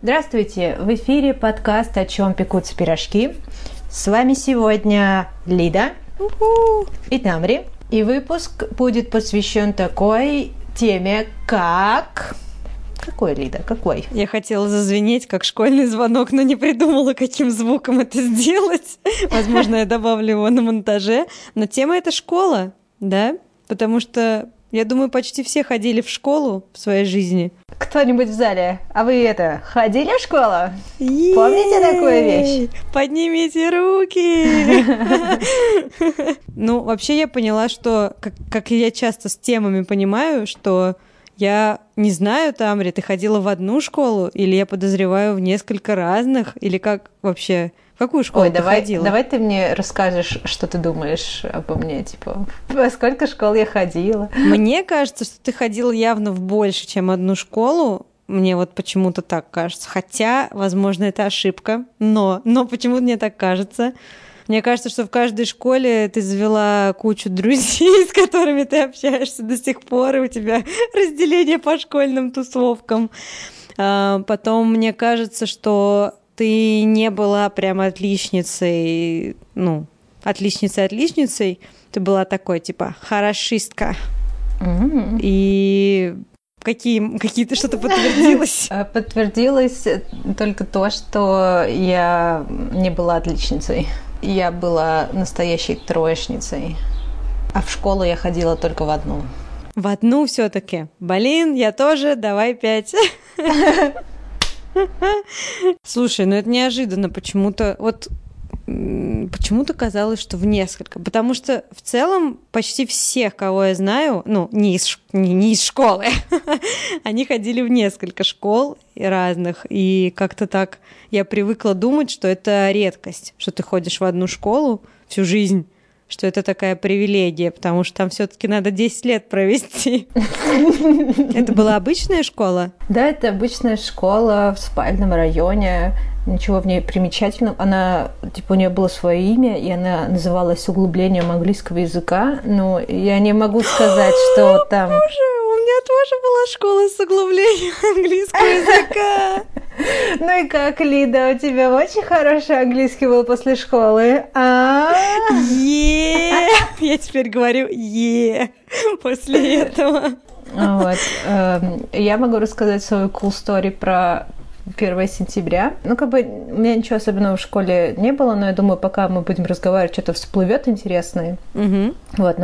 Здравствуйте! В эфире подкаст «О чем пекутся пирожки». С вами сегодня Лида и Тамри. И выпуск будет посвящен такой теме, как... Какой, Лида, какой? Я хотела зазвенеть, как школьный звонок, но не придумала, каким звуком это сделать. Возможно, я добавлю его на монтаже. Но тема — это школа, да? Потому что, я думаю, почти все ходили в школу в своей жизни. Кто-нибудь в зале? А вы ходили в школу? Помните такую вещь? Поднимите руки! Ну, вообще я поняла, что, как я часто с темами понимаю, что я не знаю, Тамри, ты ходила в одну школу, или я подозреваю в несколько разных, или как вообще... В какую школу ты ходила? Давай ты мне расскажешь, что ты думаешь обо мне, типа, во сколько школ я ходила. Мне кажется, что ты ходила явно в больше, чем одну школу. Мне вот почему-то так кажется. Хотя, возможно, это ошибка, но почему-то мне так кажется. Мне кажется, что в каждой школе ты завела кучу друзей, с которыми ты общаешься до сих пор, и у тебя разделение по школьным тусовкам. Потом мне кажется, что ты не была прям отличницей, отличницей. Ты была такой, типа, хорошистка. Mm-hmm. И какие-то что-то подтвердилось? Подтвердилось только то, что я не была отличницей. Я была настоящей троечницей. А в школу я ходила только в одну. В одну все-таки. Блин, я тоже, давай 5. Слушай, это неожиданно почему-то. Почему-то казалось, что в несколько. Потому что в целом почти всех, кого я знаю, не из школы, они ходили в несколько школ разных. И как-то так я привыкла думать, что это редкость, что ты ходишь в одну школу всю жизнь, что это такая привилегия, потому что там все-таки надо 10 лет провести. Это была обычная школа? Да, это обычная школа в спальном районе. Ничего в ней примечательного. Она, у нее было свое имя, и она называлась углублением английского языка. Но я не могу сказать, что там... Боже, у меня тоже была школа с углублением английского языка. Ну и как, Лида, у тебя очень хороший английский был после школы? Я теперь говорю после этого. Вот. Я могу рассказать свою cool story про 1 сентября. У меня ничего особенного в школе не было, но я думаю, пока мы будем разговаривать, что-то всплывет интересное. Mm-hmm.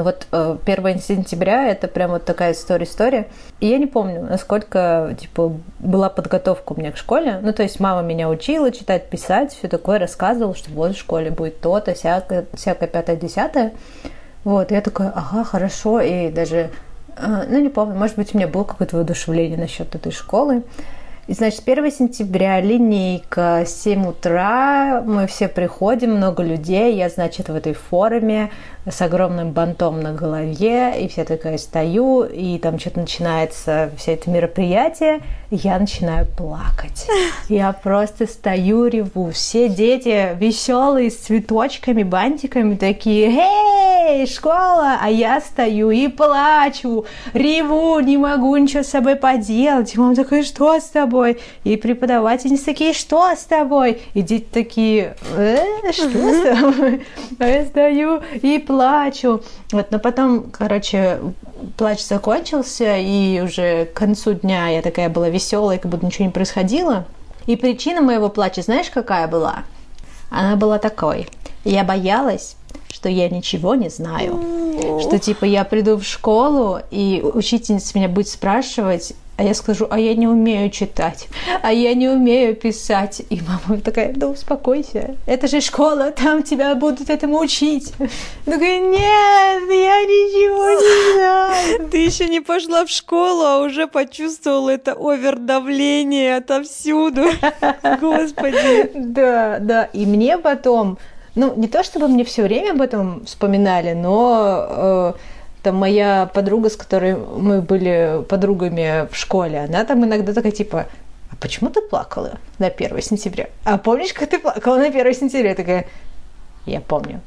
1 сентября — это прям вот такая история. И я не помню, насколько, была подготовка у меня к школе. То есть мама меня учила читать, писать, все такое, рассказывала, что вот в школе будет то-то, всякое 5-10. Я такая, ага, хорошо. И даже, не помню, может быть, у меня было какое-то воодушевление насчет этой школы. И, 1 сентября, линейка, 7 утра, мы все приходим, много людей, я, в этой форме с огромным бантом на голове, и вся такая стою, и там что-то начинается, все это мероприятие, и я начинаю плакать. Я просто стою, реву. Все дети веселые, с цветочками, бантиками, такие, «Эй, школа!» А я стою и плачу, реву, не могу ничего с собой поделать. И мама такая, «Что с тобой?» И преподавательницы такие, «Что с тобой?» И дети такие, «Что с тобой?» А я стою и плачу. Но потом, плач закончился, и уже к концу дня я такая была веселая, как будто ничего не происходило. И причина моего плача, знаешь, какая была? Она была такой. Я боялась, что я ничего не знаю. Что, я приду в школу, и учительница меня будет спрашивать, а я скажу, а я не умею читать, а я не умею писать. И мама такая, да успокойся, это же школа, там тебя будут этому учить. Я такая, нет, я ничего не знаю. Ты еще не пошла в школу, а уже почувствовала это овердавление отовсюду. Господи. Да, и мне потом, не то чтобы мне все время об этом вспоминали, но... Там моя подруга, с которой мы были подругами в школе, она там иногда такая, а почему ты плакала на 1 сентября? А помнишь, как ты плакала на 1 сентября? Я такая, Я помню.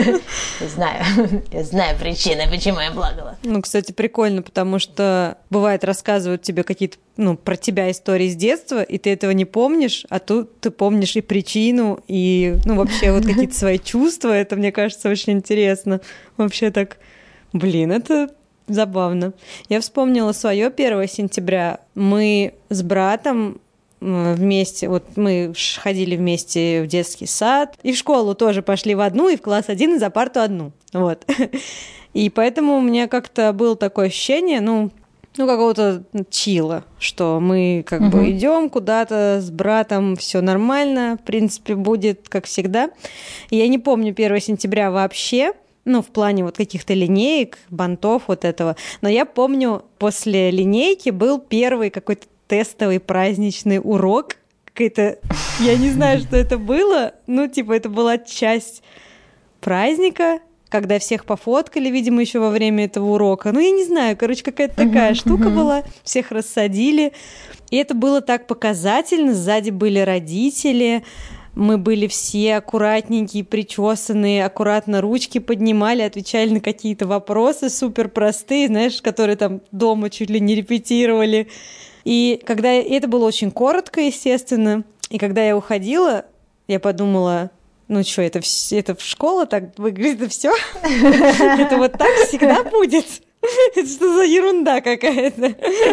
Я знаю причины, почему я плакала. Ну, кстати, прикольно, потому что бывает рассказывают тебе какие-то, про тебя истории с детства, и ты этого не помнишь, а тут ты помнишь и причину, и, вообще вот какие-то свои чувства. Это, мне кажется, очень интересно. Вообще так, это забавно. Я вспомнила свое 1 сентября. Мы с братом вместе, мы ходили вместе в детский сад, и в школу тоже пошли в одну, и в класс 1, и за парту одну. Вот. И поэтому у меня как-то было такое ощущение, какого-то чила, что мы как бы идем куда-то с братом, все нормально, в принципе, будет как всегда. И я не помню 1 сентября вообще, в плане вот каких-то линеек, бантов, вот этого. Но я помню, после линейки был первый какой-то тестовый праздничный урок. Какая-то... Я не знаю, что это было. Это была часть праздника, когда всех пофоткали, видимо, еще во время этого урока. Я не знаю, какая-то такая штука была. Всех рассадили. И это было так показательно. Сзади были родители. Мы были все аккуратненькие, причесанные, аккуратно ручки поднимали, отвечали на какие-то вопросы супер простые, знаешь, которые там дома чуть ли не репетировали. И это было очень коротко, естественно, и когда я уходила, я подумала, это в школе так выглядит, все? Это вот так всегда будет? Это что за ерунда какая-то?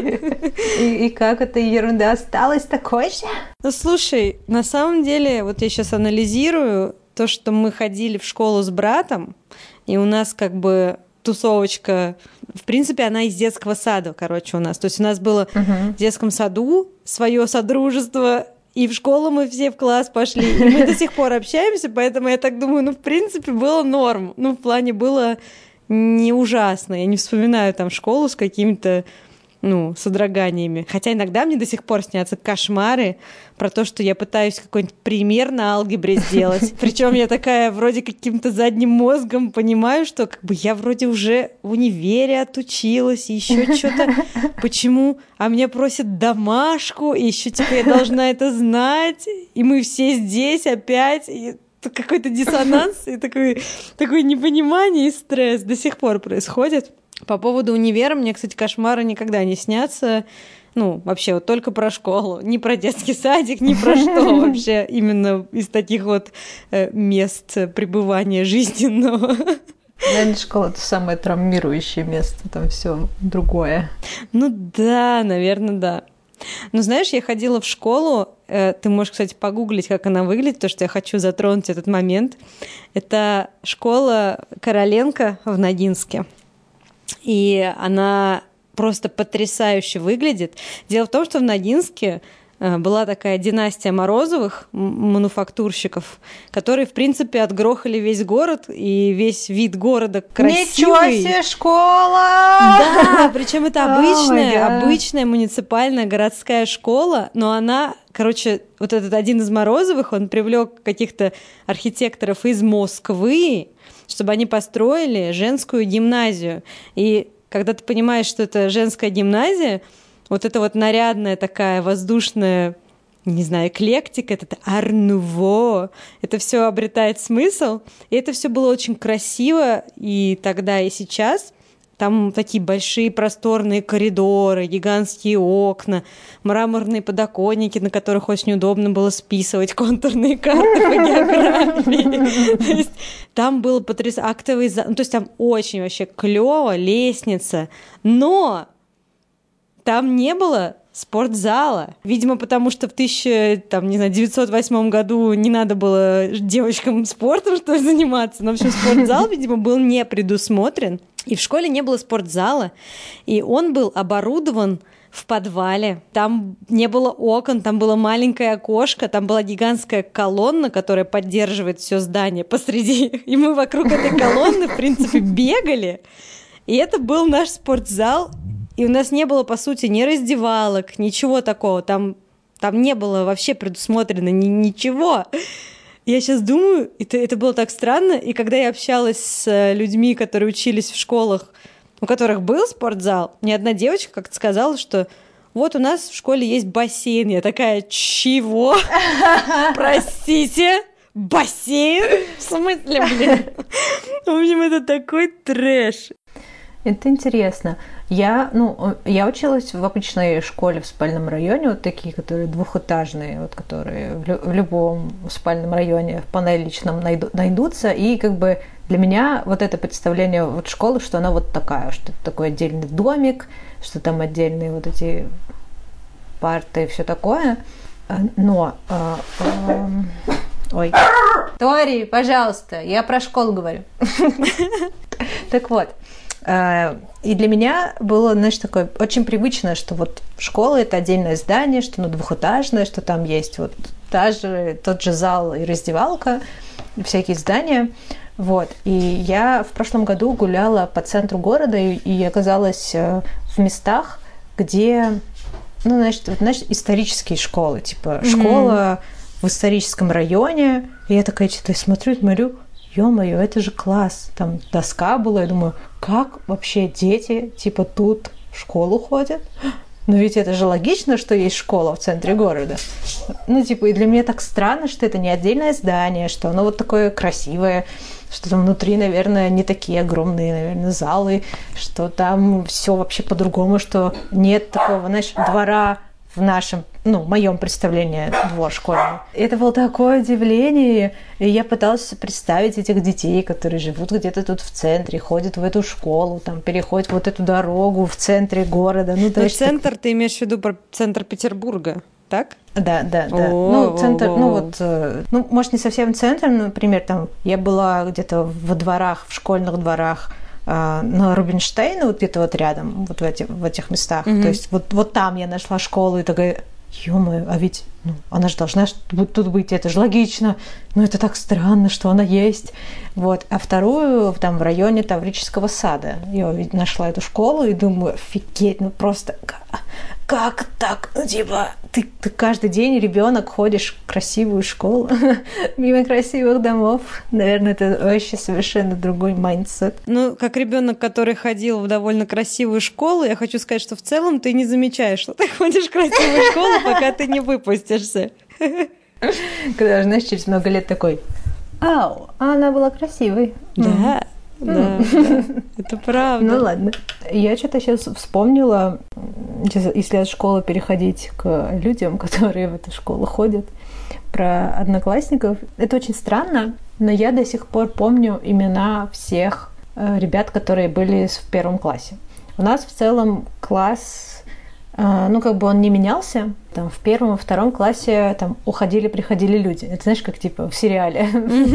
И как эта ерунда осталась такой же? Слушай, на самом деле, вот я сейчас анализирую то, что мы ходили в школу с братом, и у нас как бы тусовочка, в принципе, она из детского сада, у нас. То есть у нас было в детском саду свое содружество, и в школу мы все в класс пошли, и мы до сих пор общаемся, поэтому я так думаю, в принципе, было норм. В плане было не ужасно. Я не вспоминаю там школу с какими-то содроганиями. Хотя иногда мне до сих пор снятся кошмары про то, что я пытаюсь какой-нибудь пример на алгебре сделать. Причем я такая вроде каким-то задним мозгом понимаю, что я вроде уже в универе отучилась, и еще что-то. Почему? А меня просят домашку, и еще я должна это знать. И мы все здесь опять. И какой-то диссонанс, и такое непонимание и стресс до сих пор происходит. По поводу универа мне, кстати, кошмары никогда не снятся. Вообще, только про школу. Ни про детский садик, ни про что вообще. Именно из таких мест пребывания жизненного. Наверное, школа — это самое травмирующее место. Там все другое. Да, наверное, да. Знаешь, я ходила в школу. Ты можешь, кстати, погуглить, как она выглядит, потому что я хочу затронуть этот момент. Это школа Короленко в Ногинске. И она просто потрясающе выглядит. Дело в том, что в Ногинске была такая династия Морозовых, мануфактурщиков, которые, в принципе, отгрохали весь город, и весь вид города красивый. Ничего себе, школа! Да, причем это обычная муниципальная городская школа, но она, вот этот один из Морозовых, он привлек каких-то архитекторов из Москвы, чтобы они построили женскую гимназию. И когда ты понимаешь, что это женская гимназия, вот эта нарядная такая воздушная, не знаю, эклектика, это ар-нуво, это все обретает смысл. И это все было очень красиво и тогда, и сейчас. Там такие большие просторные коридоры, гигантские окна, мраморные подоконники, на которых очень удобно было списывать контурные карты по географии. То есть там был потрясающий актовый зал. То есть там очень вообще клево, лестница. Но там не было спортзала. Видимо, потому что в 1908 году не надо было девочкам спортом, что ли, заниматься. Но, в общем, спортзал, видимо, был не предусмотрен. И в школе не было спортзала. И он был оборудован в подвале. Там не было окон, там было маленькое окошко, там была гигантская колонна, которая поддерживает все здание посреди. И мы вокруг этой колонны, в принципе, бегали. И это был наш спортзал. И у нас не было, по сути, ни раздевалок, ничего такого. Там не было вообще предусмотрено ничего. Я сейчас думаю, это было так странно. И когда я общалась с людьми, которые учились в школах, у которых был спортзал, мне одна девочка как-то сказала, что вот у нас в школе есть бассейн. Я такая, чего? Простите? бассейн? В смысле, блин? В общем, это такой трэш. Это интересно. Я училась в обычной школе в спальном районе, вот такие, которые двухэтажные, вот которые в любом спальном районе в панели личном найдутся. И как бы для меня вот это представление вот школы, что она вот такая, что это такой отдельный домик, что там отдельные вот эти парты и все такое. Но... Ой. Тори, пожалуйста, я про школу говорю. Так вот. И для меня было, знаешь, такое очень привычно, что вот школа – это отдельное здание, что оно двухэтажное, что там есть вот тот же зал и раздевалка, всякие здания. Вот. И я в прошлом году гуляла по центру города и оказалась в местах, где, значит, исторические школы, типа школа в историческом районе. И я такая что-то смотрю, ё-моё, это же класс. Там доска была, я думаю, как вообще дети, типа, тут в школу ходят? Но ведь это же логично, что есть школа в центре города. И для меня так странно, что это не отдельное здание, что оно вот такое красивое, что там внутри, наверное, не такие огромные, наверное, залы, что там все вообще по-другому, что нет такого, знаешь, двора в нашем, моем представлении двор школьный. Это было такое удивление, и я пыталась представить этих детей, которые живут где-то тут в центре, ходят в эту школу, там, переходят вот эту дорогу в центре города. Центр, ты имеешь в виду центр Петербурга, так? Да. Центр, может, не совсем центр, например, там, я была где-то во дворах, в школьных дворах, на Рубинштейна, вот где-то вот рядом, вот в этих местах. То есть вот там я нашла школу и такая, ё-моё, а ведь она же должна тут быть, это же логично, это так странно, что она есть. Вот. А вторую там в районе Таврического сада. Я нашла эту школу и думаю, офигеть, просто как так? Ты каждый день ребенок ходишь в красивую школу, мимо красивых домов. Наверное, это вообще совершенно другой майндсет. Как ребенок, который ходил в довольно красивую школу, я хочу сказать, что в целом ты не замечаешь, что ты ходишь в красивую школу, пока ты не выпустишься. Когда, знаешь, через много лет такой, она была красивой. Да. Да, это правда. Ладно. Я что-то сейчас вспомнила, если от школы переходить к людям, которые в эту школу ходят, про одноклассников. Это очень странно, но я до сих пор помню имена всех ребят, которые были в первом классе. У нас в целом класс, он не менялся. Там в первом и втором классе там уходили-приходили люди. Это знаешь, как типа в сериале.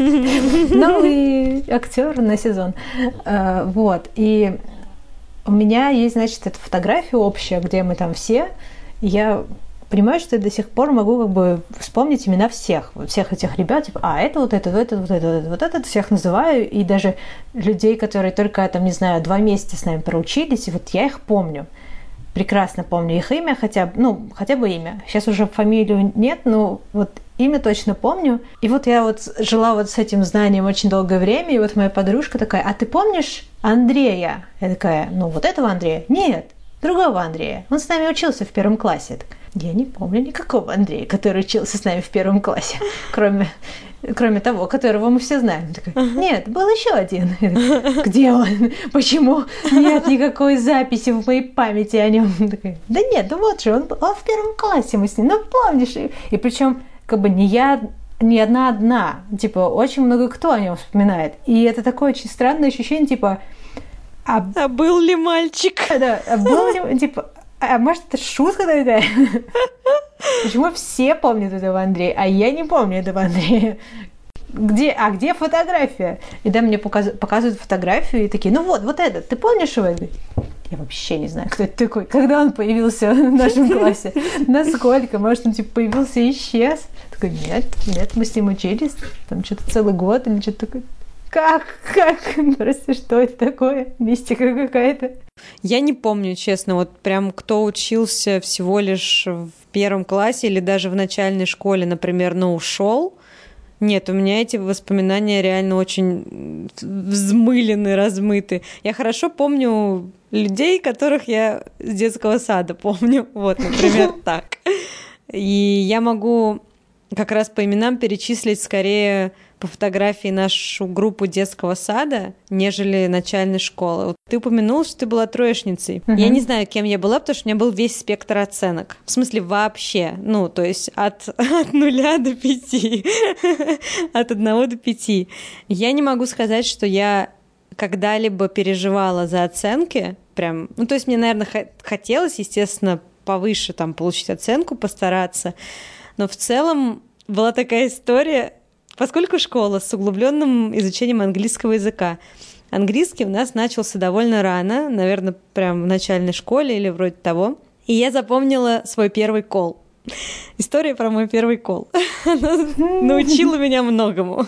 Новый актер на сезон. Вот. И у меня есть, значит, эта фотография общая, где мы там все. И я понимаю, что я до сих пор могу вспомнить имена всех этих ребят. Типа, это вот этот всех называю. И даже людей, которые только, там, не знаю, 2 месяца с нами проучились, и вот я их помню. Прекрасно помню их имя, хотя бы имя. Сейчас уже фамилию нет, но вот имя точно помню. И вот я вот жила вот с этим знанием очень долгое время, и вот моя подружка такая, а ты помнишь Андрея? Я такая, вот этого Андрея? Нет, другого Андрея. Он с нами учился в первом классе. Я не помню никакого Андрея, который учился с нами в первом классе, кроме того, которого мы все знаем. Такая, нет, был еще один. Где он? Почему нет никакой записи в моей памяти о нем? Такая, да нет, вот же, он в первом классе мы с ним, помнишь? И причем не я, не одна, типа, очень много кто о нем вспоминает. И это такое очень странное ощущение, типа... А был ли мальчик? Да, был ли, типа... А может, это шутка такая? Почему все помнят этого Андрея, а я не помню этого Андрея? Где фотография? И да, мне показывают фотографию и такие, вот этот, ты помнишь его? Я вообще не знаю, кто это такой. Когда он появился в нашем классе? Насколько? Может, он появился и исчез? Такой, нет, мы с ним учились. Там что-то целый год или что-то такое. Как? Просто что это такое? Мистика какая-то. Я не помню, честно, вот прям кто учился всего лишь в первом классе или даже в начальной школе, например, ушел. Нет, у меня эти воспоминания реально очень взмылены, размыты. Я хорошо помню людей, которых я с детского сада помню. Вот, например, так. И я могу как раз по именам перечислить скорее по фотографии нашу группу детского сада, нежели начальной школы. Вот ты упомянула, что ты была троечницей. Я не знаю, кем я была, потому что у меня был весь спектр оценок. В смысле, вообще. Ну, то есть от 0 до 5. От 1 до 5. Я не могу сказать, что я когда-либо переживала за оценки. Прям, ну, то есть мне, наверное, хотелось, естественно, повыше там получить оценку, постараться. Но в целом была такая история, поскольку школа с углубленным изучением английского языка. Английский у нас начался довольно рано, наверное, прям в начальной школе или вроде того. И я запомнила свой первый кол. История про мой первый кол. Она научила меня многому.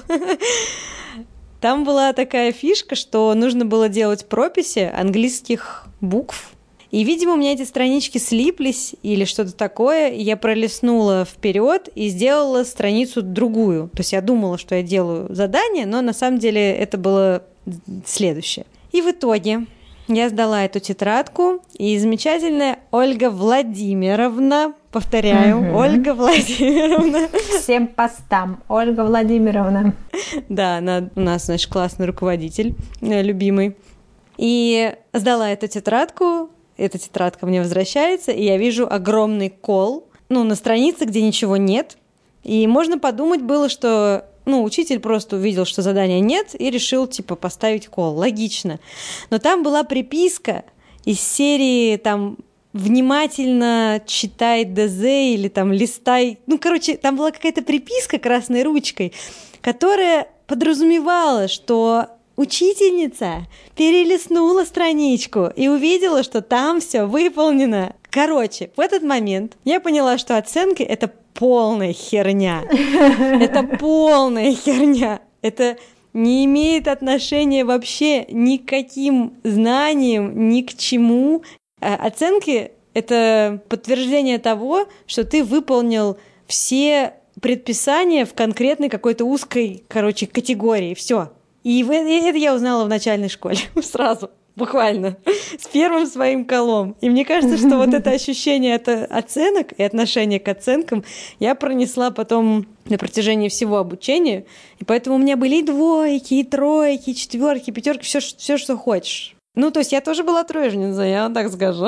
Там была такая фишка, что нужно было делать прописи английских букв. И, видимо, у меня эти странички слиплись или что-то такое, и я пролистнула вперед и сделала страницу другую. То есть я думала, что я делаю задание, но на самом деле это было следующее. И в итоге я сдала эту тетрадку, и замечательная Ольга Владимировна, повторяю, Ольга Владимировна. Всем постам, Ольга Владимировна. Да, она у нас, значит, классный руководитель, любимый. И сдала эту тетрадку. Эта тетрадка мне возвращается, и я вижу огромный кол, на странице, где ничего нет. И можно подумать было, что, учитель просто увидел, что задания нет, и решил, поставить кол. Логично. Но там была приписка из серии, внимательно читай ДЗ или листай. Там была какая-то приписка красной ручкой, которая подразумевала, что учительница перелистнула страничку и увидела, что там все выполнено. В этот момент я поняла, что оценки — это полная херня. Это полная херня. Это не имеет отношения вообще ни к каким знаниям, ни к чему. Оценки — это подтверждение того, что ты выполнил все предписания в конкретной какой-то узкой, категории. Все. И это я узнала в начальной школе сразу, буквально, с первым своим колом. И мне кажется, что вот это ощущение оценок и отношение к оценкам я пронесла потом на протяжении всего обучения. И поэтому у меня были и двойки, и тройки, и четверки, и пятерки, все, что хочешь. То есть я тоже была троечницей, я вам так скажу.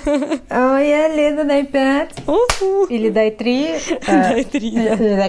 Я, Лена, дай 5. Или дай 3. Дай 3, да.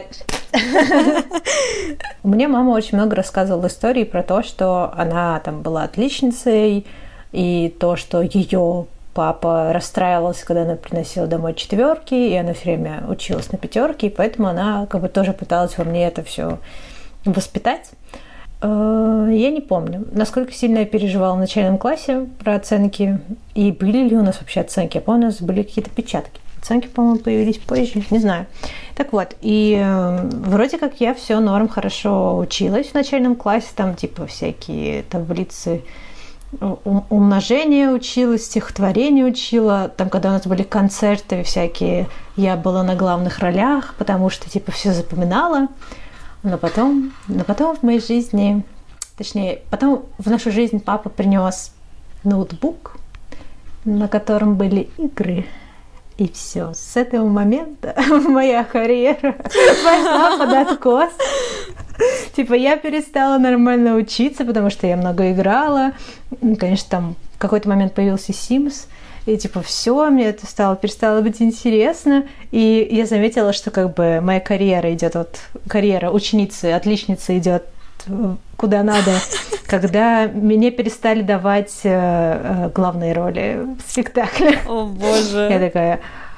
Мне мама очень много рассказывала историй про то, что она была отличницей, и то, что ее папа расстраивался, когда она приносила домой 4, и она все время училась на 5, и поэтому она тоже пыталась во мне это все воспитать. Я не помню, насколько сильно я переживала в начальном классе про оценки, и были ли у нас вообще оценки. Я помню, у нас были какие-то печатки. Оценки, по-моему, появились позже, не знаю. Так вот, и вроде как я все норм хорошо училась в начальном классе, всякие таблицы умножения училась, стихотворения учила, когда у нас были концерты всякие, я была на главных ролях, потому что все запоминала. Но потом в моей жизни, потом в нашу жизнь папа принес ноутбук, на котором были игры. И все. С этого момента моя карьера пошла под откос. Я перестала нормально учиться, потому что я много играла. Конечно, в какой-то момент появился Sims. И все, мне это перестало быть интересно. И я заметила, что моя карьера идет карьера ученицы, отличницы идет куда надо, когда мне перестали давать главные роли в спектакле. О, боже. Я такая: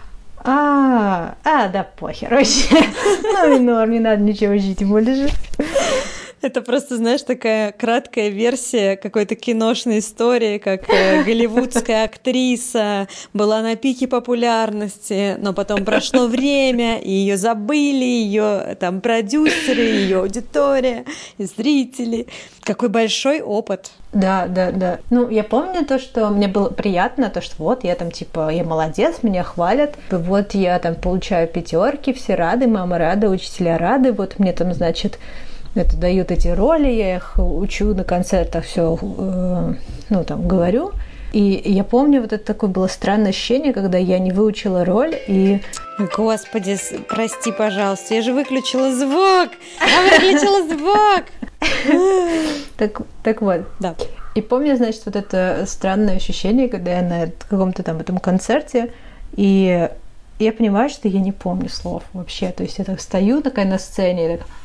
да похер вообще. И норм, не надо ничего учить больше. Это просто, знаешь, такая краткая версия какой-то киношной истории, как голливудская актриса была на пике популярности, но потом прошло время, и ее забыли, ее продюсеры, ее аудитория, и зрители. Какой большой опыт. Да. Я помню то, что мне было приятно, то, что я я молодец, меня хвалят. Я получаю 5, все рады, мама рада, учителя рады. Мне значит, это дают эти роли, я их учу на концертах, все, говорю. И я помню, это такое было странное ощущение, когда я не выучила роль, и Господи, прости, пожалуйста, я же выключила звук! Я выключила звук! Так вот. Да. И помню, значит, вот это странное ощущение, когда я на каком-то там этом концерте, и я понимаю, что я не помню слов вообще. То есть я так стою такая на сцене, и так...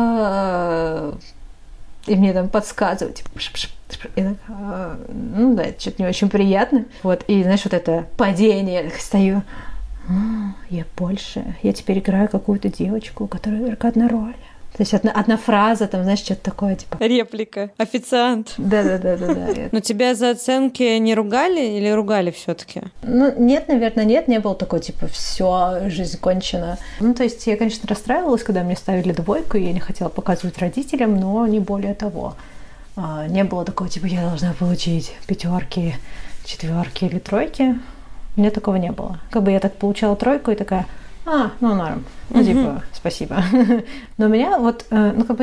И мне там подсказывают, типа, и так, ну да, это что-то не очень приятно. Вот, и, знаешь, вот это падение, я так стою, я теперь играю какую-то девочку, которая играет одну роль. То есть одна фраза, там, знаешь, что-то такое, типа... Реплика. Официант. Да. Но тебя за оценки не ругали или ругали все-таки? Ну, нет, наверное, нет. Не было такого, типа, все, жизнь кончена. Ну, то есть я, конечно, расстраивалась, когда мне ставили 2, и я не хотела показывать родителям, но не более того. Не было такого, типа, я должна получить 5, 4 или 3. У меня такого не было. Как бы я так получала 3 и такая... ну норм. Ну, типа, спасибо. Но у меня вот, ну, как бы,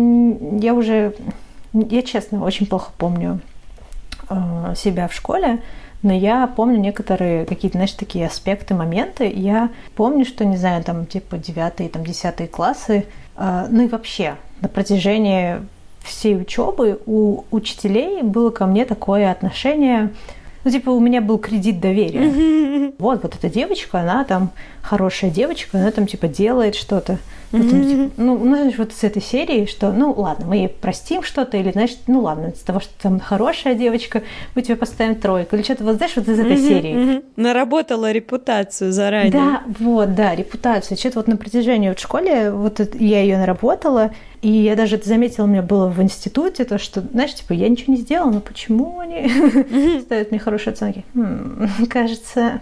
я честно, очень плохо помню себя в школе, но я помню некоторые какие-то, знаешь, такие аспекты, моменты. Я помню, что, не знаю, там, типа, 9, там, 10 классы, ну и вообще, на протяжении всей учебы у учителей было ко мне такое отношение... Ну, типа, у меня был кредит доверия. Вот эта девочка, она там хорошая девочка, она там, типа, делает что-то. Знаешь, вот с этой серии, что, ну, ладно, мы ей простим что-то, или, значит, ну, ладно, из-за того, что там хорошая девочка, мы тебе поставим 3. Или что-то, вот, знаешь, вот из этой серии. Наработала репутацию заранее. Да, репутацию. Что-то вот на протяжении в школе, вот я ее наработала, и я даже это заметила, у меня было в институте, то, что, знаешь, типа, я ничего не сделала, но почему они ставят мне хорошие оценки? Кажется,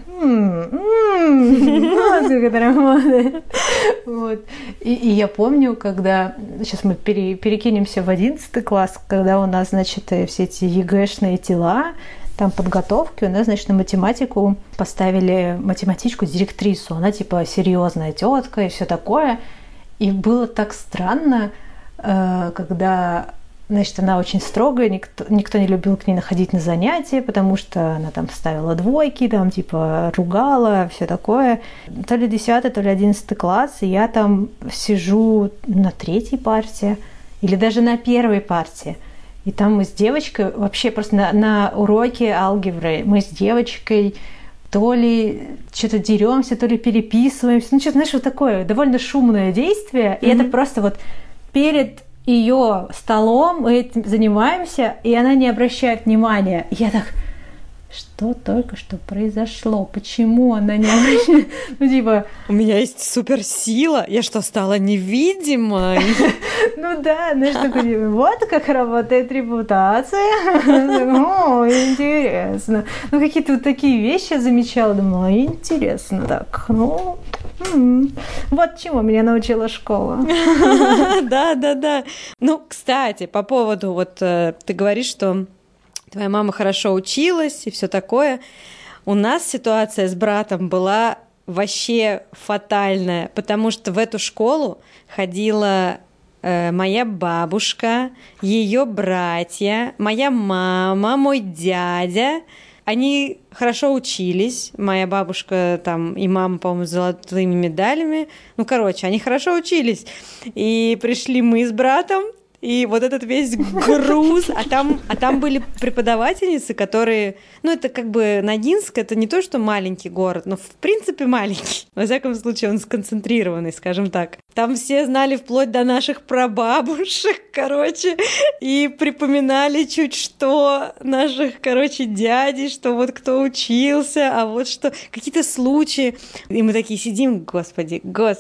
вот как это работает. Вот. И я помню, когда... Сейчас мы перекинемся в 11 класс, когда у нас, значит, все эти ЕГЭшные тела, там подготовки, у нас, значит, на математику поставили математичку-директрису. Она, типа, серьезная тетка и все такое. И было так странно, когда, значит, она очень строгая, никто не любил к ней находить на занятия, потому что она там ставила 2, там, типа, ругала, все такое. То ли 10, то ли 11 класс, и я там сижу на 3 парте, или даже на 1 парте. И там мы с девочкой, вообще просто на уроке алгебры, мы с девочкой то ли что-то деремся, то ли переписываемся. Ну, что-то, знаешь, вот такое довольно шумное действие. И это просто вот перед ее столом мы этим занимаемся, и она не обращает внимания. И я так, что только что произошло? Почему она не обращает? Ну, типа... У меня есть суперсила. Я что, стала невидимой? Ну да, знаешь, такой, вот как работает репутация. О, интересно. Ну, какие-то вот такие вещи я замечала. Думала, интересно. Так, ну... Вот чему меня научила школа. Да. Ну, кстати, по поводу, вот ты говоришь, что твоя мама хорошо училась и все такое. У нас ситуация с братом была вообще фатальная, потому что в эту школу ходила моя бабушка, ее братья, моя мама, мой дядя. Они хорошо учились. Моя бабушка там и мама, по-моему, с золотыми медалями. Ну, короче, они хорошо учились. И пришли мы с братом, и вот этот весь груз, а там были преподавательницы, которые, ну, это как бы Ногинск, это не то, что маленький город, но в принципе маленький. Во всяком случае, он сконцентрированный, скажем так. Там все знали вплоть до наших прабабушек, короче, и припоминали чуть что наших, короче, дядей, что вот кто учился, а вот что, какие-то случаи. И мы такие сидим, господи,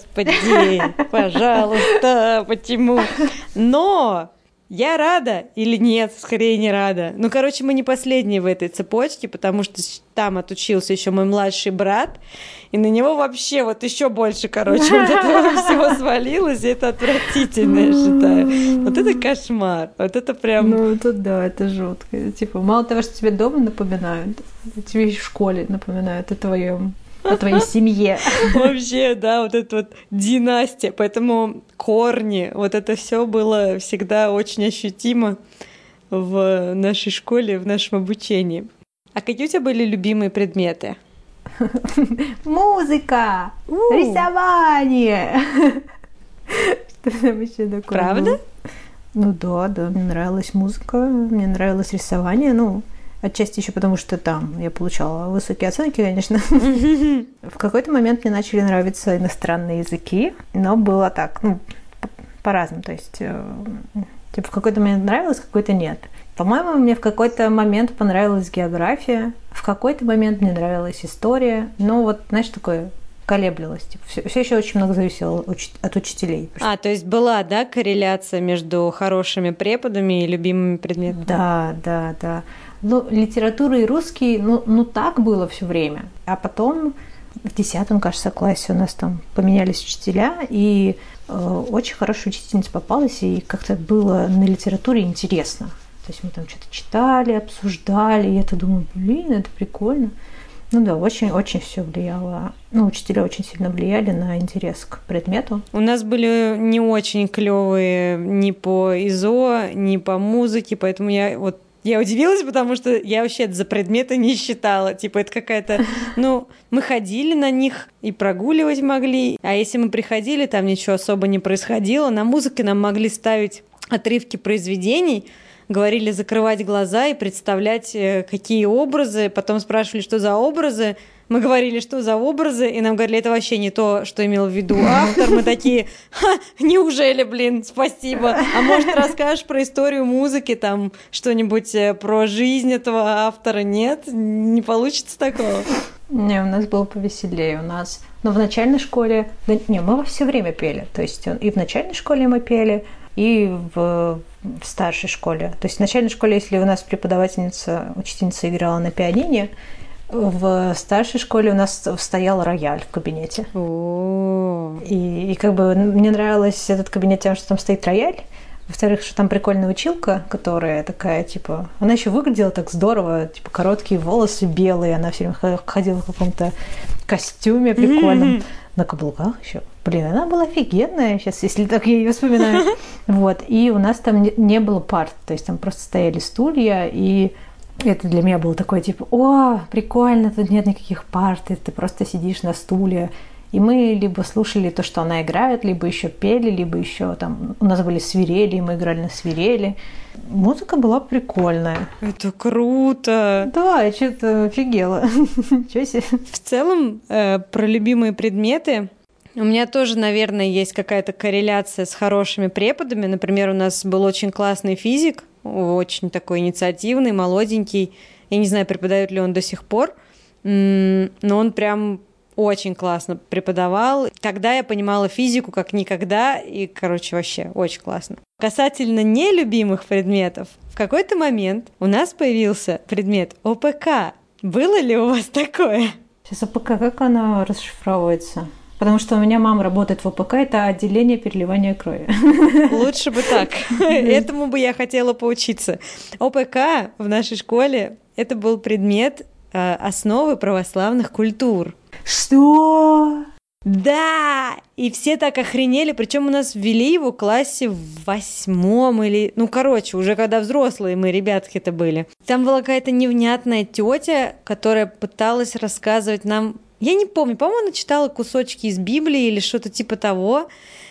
пожалуйста, почему? Но я рада или нет, скорее не рада. Ну, короче, мы не последние в этой цепочке, потому что там отучился еще мой младший брат, и на него вообще вот еще больше, короче, вот этого всего свалилось, и это отвратительно, я считаю. Вот это кошмар, вот это прям... Ну, это да, это жутко. Типа, мало того, что тебе дома напоминают, тебе и в школе напоминают о твоей семье. Вообще, да, вот это вот династия, поэтому корни, вот это все было всегда очень ощутимо в нашей школе, в нашем обучении. А какие у тебя были любимые предметы? Музыка! Рисование! Что там еще такое? Правда? Ну да, мне нравилась музыка, мне нравилось рисование, отчасти еще потому, что там я получала высокие оценки, конечно. В какой-то момент мне начали нравиться иностранные языки, но было так, по-разному, то есть в какой-то момент нравилось, в какой-то нет. По-моему, мне в какой-то момент понравилась география, в какой-то момент мне нравилась история, но знаешь, такое колеблилось. Все еще очень много зависело от учителей. То есть была, да, корреляция между хорошими преподами и любимыми предметами? Да. Литература и русский, так было все время. А потом в 10, кажется, классе у нас там поменялись учителя, и очень хорошая учительница попалась, и как-то было на литературе интересно. То есть мы там что-то читали, обсуждали, и я думаю, это прикольно. Очень все влияло. Учителя очень сильно влияли на интерес к предмету. У нас были не очень клевые ни по ИЗО, ни по музыке, поэтому я удивилась, потому что я вообще это за предметы не считала. Это какая-то... мы ходили на них и прогуливать могли. А если мы приходили, там ничего особо не происходило. На музыке нам могли ставить отрывки произведений, говорили закрывать глаза и представлять, какие образы. Потом спрашивали, что за образы. Мы говорили, что за образы, и нам говорили, это вообще не то, что имел в виду автор. Мы такие, неужели, спасибо. А может, расскажешь про историю музыки, там что-нибудь про жизнь этого автора? Нет? Не получится такого? Не, у нас было повеселее. У нас... в начальной школе... мы все время пели. То есть и в начальной школе мы пели, и в старшей школе. То есть в начальной школе, если у нас учительница играла на пианино, в старшей школе у нас стоял рояль в кабинете. И мне нравилось этот кабинет тем, что там стоит рояль. Во-вторых, что там прикольная училка, которая такая, она еще выглядела так здорово, короткие волосы белые, она все время ходила в каком-то костюме прикольном, на каблуках еще. Она была офигенная сейчас, если так я ее вспоминаю. И у нас там не было парт, то есть там просто стояли стулья, и это для меня было такое, прикольно, тут нет никаких парт, ты просто сидишь на стуле. И мы либо слушали то, что она играет, либо еще пели, либо еще там у нас были свирели, и мы играли на свирели. Музыка была прикольная. Это круто! Да, я что-то офигела. В целом, про любимые предметы у меня тоже, наверное, есть какая-то корреляция с хорошими преподами. Например, у нас был очень классный физик, очень такой инициативный, молоденький. Я не знаю, преподает ли он до сих пор, но он прям очень классно преподавал. Тогда я понимала физику как никогда, и, вообще очень классно. Касательно нелюбимых предметов, в какой-то момент у нас появился предмет ОПК. Было ли у вас такое? Сейчас ОПК, как она расшифровывается? Потому что у меня мама работает в ОПК, это отделение переливания крови. Лучше бы так. Этому бы я хотела поучиться. ОПК в нашей школе – это был предмет основы православных культур. Что? Да! И все так охренели, причем у нас ввели его в классе в 8 или... уже когда взрослые мы ребятки-то были. Там была какая-то невнятная тетя, которая пыталась рассказывать нам... Я не помню, по-моему, она читала кусочки из Библии или что-то типа того.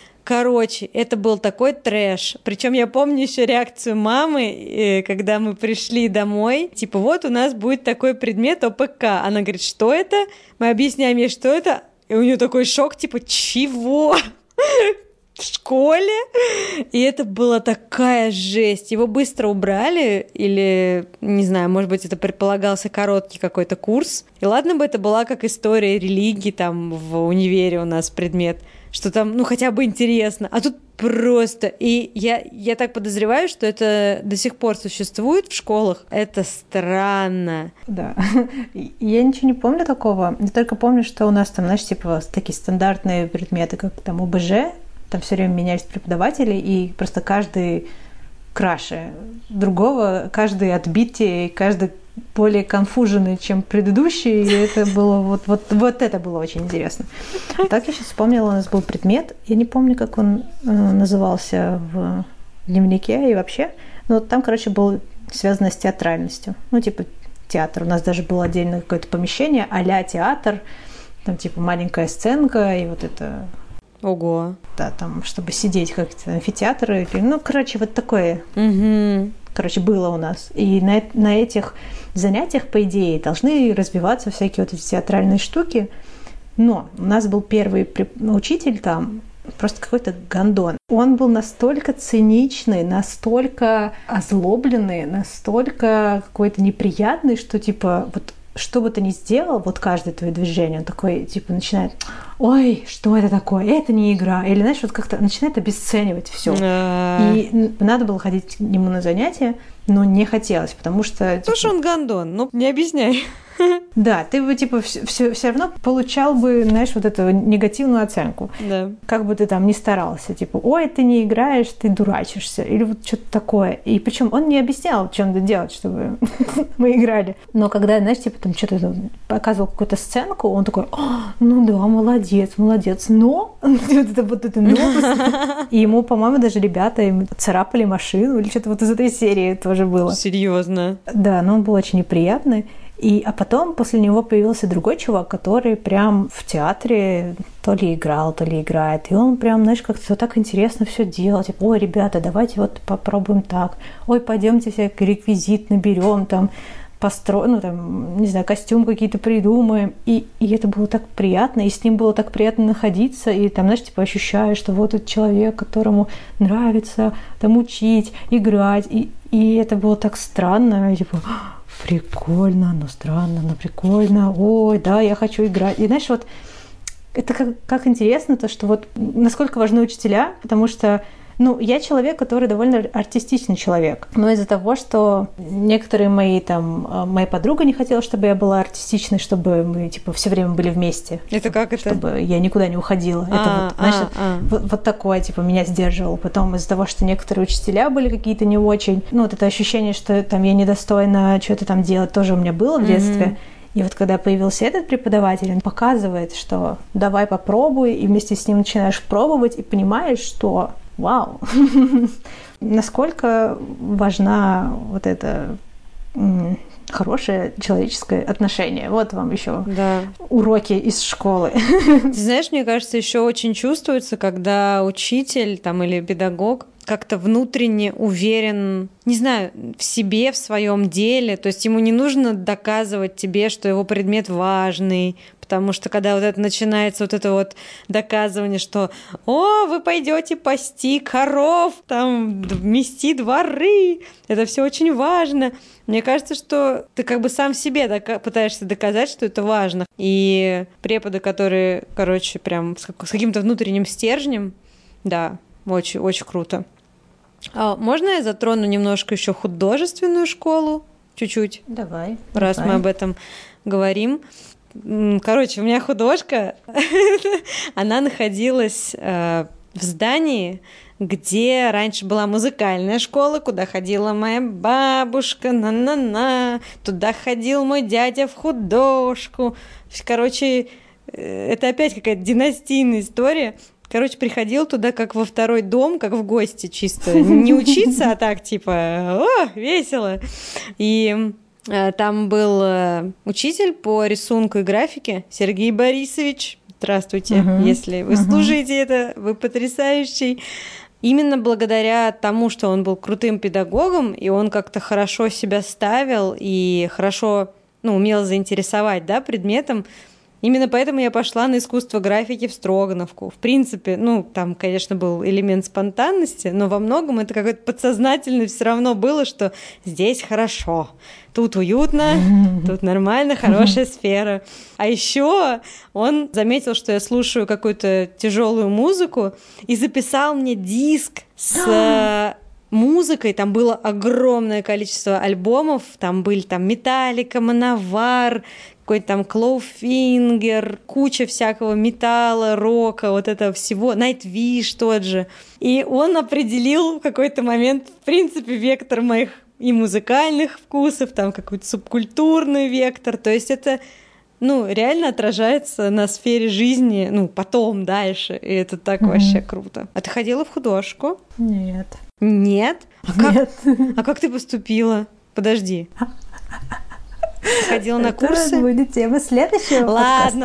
Это был такой трэш. Причем я помню еще реакцию мамы, когда мы пришли домой. У нас будет такой предмет ОПК. Она говорит, что это? Мы объясняем ей, что это. И у нее такой шок, чего? В школе? И это была такая жесть. Его быстро убрали, или, не знаю, может быть, это предполагался короткий какой-то курс. И ладно бы это была как история религии, там в универе у нас предмет, что там, хотя бы интересно. А тут просто... И я так подозреваю, что это до сих пор существует в школах. Это странно. Да. Я ничего не помню такого. Я только помню, что у нас там, такие стандартные предметы, как там ОБЖ, там все время менялись преподаватели, и просто каждый краше другого, каждый отбитие, каждый более конфуженный, чем предыдущий, и это было вот это было очень интересно. Так я сейчас вспомнила, у нас был предмет, я не помню, как он назывался в дневнике и вообще, но там, был связано с театральностью, театр. У нас даже было отдельное какое-то помещение а-ля театр, там типа маленькая сценка и вот это... Ого. Да, там, чтобы сидеть как-то амфитеатры. Ну, короче, вот такое. Короче, было у нас. И на этих занятиях, по идее, должны разбиваться всякие вот эти театральные штуки. Но у нас был первый учитель там, просто какой-то гондон. Он был настолько циничный, настолько озлобленный, настолько какой-то неприятный, что типа вот что бы ты ни сделал, вот каждое твое движение, он такой, типа, начинает: ой, что это такое? Это не игра. Или, знаешь, вот как-то начинает обесценивать все. И надо было ходить к нему на занятия, но не хотелось, потому что... Потому что он гондон, ну, не объясняй. Да, ты бы, типа, все равно получал бы, знаешь, вот эту негативную оценку. Да. Как бы ты там ни старался. Типа, ой, ты не играешь, ты дурачишься. Или вот что-то такое. И причем он не объяснял, что надо делать, чтобы мы играли. Но когда, знаешь, типа, там что-то показывал какую-то сценку, он такой: ну да, молодец. Но, вот это но. И ему, по-моему, даже ребята им царапали машину или что-то вот из этой серии тоже было. Серьезно? Да, но он был очень неприятный. А потом после него появился другой чувак, который прям в театре то ли играл, то ли играет. И он прям, знаешь, как-то так интересно все делал. Типа, ой, ребята, давайте вот попробуем так. Ой, пойдемте всякий реквизит наберем, там, построим, ну, там, не знаю, костюм какие-то придумаем. И это было так приятно, и с ним было так приятно находиться. И там, знаешь, типа ощущаешь, что вот этот человек, которому нравится там учить, играть. И это было так странно. И, типа, прикольно, но странно, но прикольно. Ой, да, я хочу играть. И знаешь, вот это как интересно то, что вот насколько важны учителя, потому что, ну, я человек, который довольно артистичный человек. Но из-за того, что некоторые мои моя подруга не хотела, чтобы я была артистичной, чтобы мы, типа, все время были вместе. Это как это? Чтобы я никуда не уходила. Это вот, знаешь, вот такое, типа, меня сдерживало. Потом из-за того, что некоторые учителя были какие-то не очень, ну, вот это ощущение, что там я недостойна что-то там делать, тоже у меня было в детстве. И вот когда появился этот преподаватель, он показывает, что давай попробуй, и вместе с ним начинаешь пробовать, и понимаешь, что вау, насколько важна вот это хорошее человеческое отношение. Вот вам еще уроки из школы. Ты знаешь, мне кажется, еще очень чувствуется, когда учитель там, или педагог как-то внутренне уверен, не знаю, в себе, в своем деле. То есть ему не нужно доказывать тебе, что его предмет важный, потому что когда вот это начинается, вот это вот доказывание, что «О, вы пойдете пасти коров, там, мести дворы», это все очень важно. Мне кажется, что ты как бы сам себе пытаешься доказать, что это важно. И преподы, которые, короче, прям с каким-то внутренним стержнем, да, очень, очень круто. Можно я затрону немножко еще художественную школу? Чуть-чуть. Давай. Раз мы об этом говорим. Короче, у меня художка, она находилась в здании, где раньше была музыкальная школа, куда ходила моя бабушка, туда ходил мой дядя в художку. Короче, это опять какая-то династийная история. Короче, приходил туда как во второй дом, как в гости чисто. Не учиться, а так типа, о, весело. И там был учитель по рисунку и графике Сергей Борисович. Здравствуйте, если вы слушаете это, вы потрясающий. Именно благодаря тому, что он был крутым педагогом, и он как-то хорошо себя ставил и хорошо, умел заинтересовать, предметом. Именно поэтому я пошла на искусство графики в Строгановку. В принципе, там, конечно, был элемент спонтанности, но во многом это какое-то подсознательно все равно было, что здесь хорошо, тут уютно, тут нормально, хорошая сфера. А еще он заметил, что я слушаю какую-то тяжелую музыку и записал мне диск с музыкой. Там было огромное количество альбомов, там были Металлика, Мановар, какой-то там Клоуфингер, куча всякого металла, рока, вот этого всего, Nightwish тот же. И он определил в какой-то момент, в принципе, вектор моих и музыкальных вкусов, там какой-то субкультурный вектор. То есть это, реально отражается на сфере жизни, потом, дальше. И это так вообще круто. А ты ходила в художку? Нет. Нет? Нет. А как ты поступила? Подожди. Ходила на курсы? Это будет тема следующего подкаста.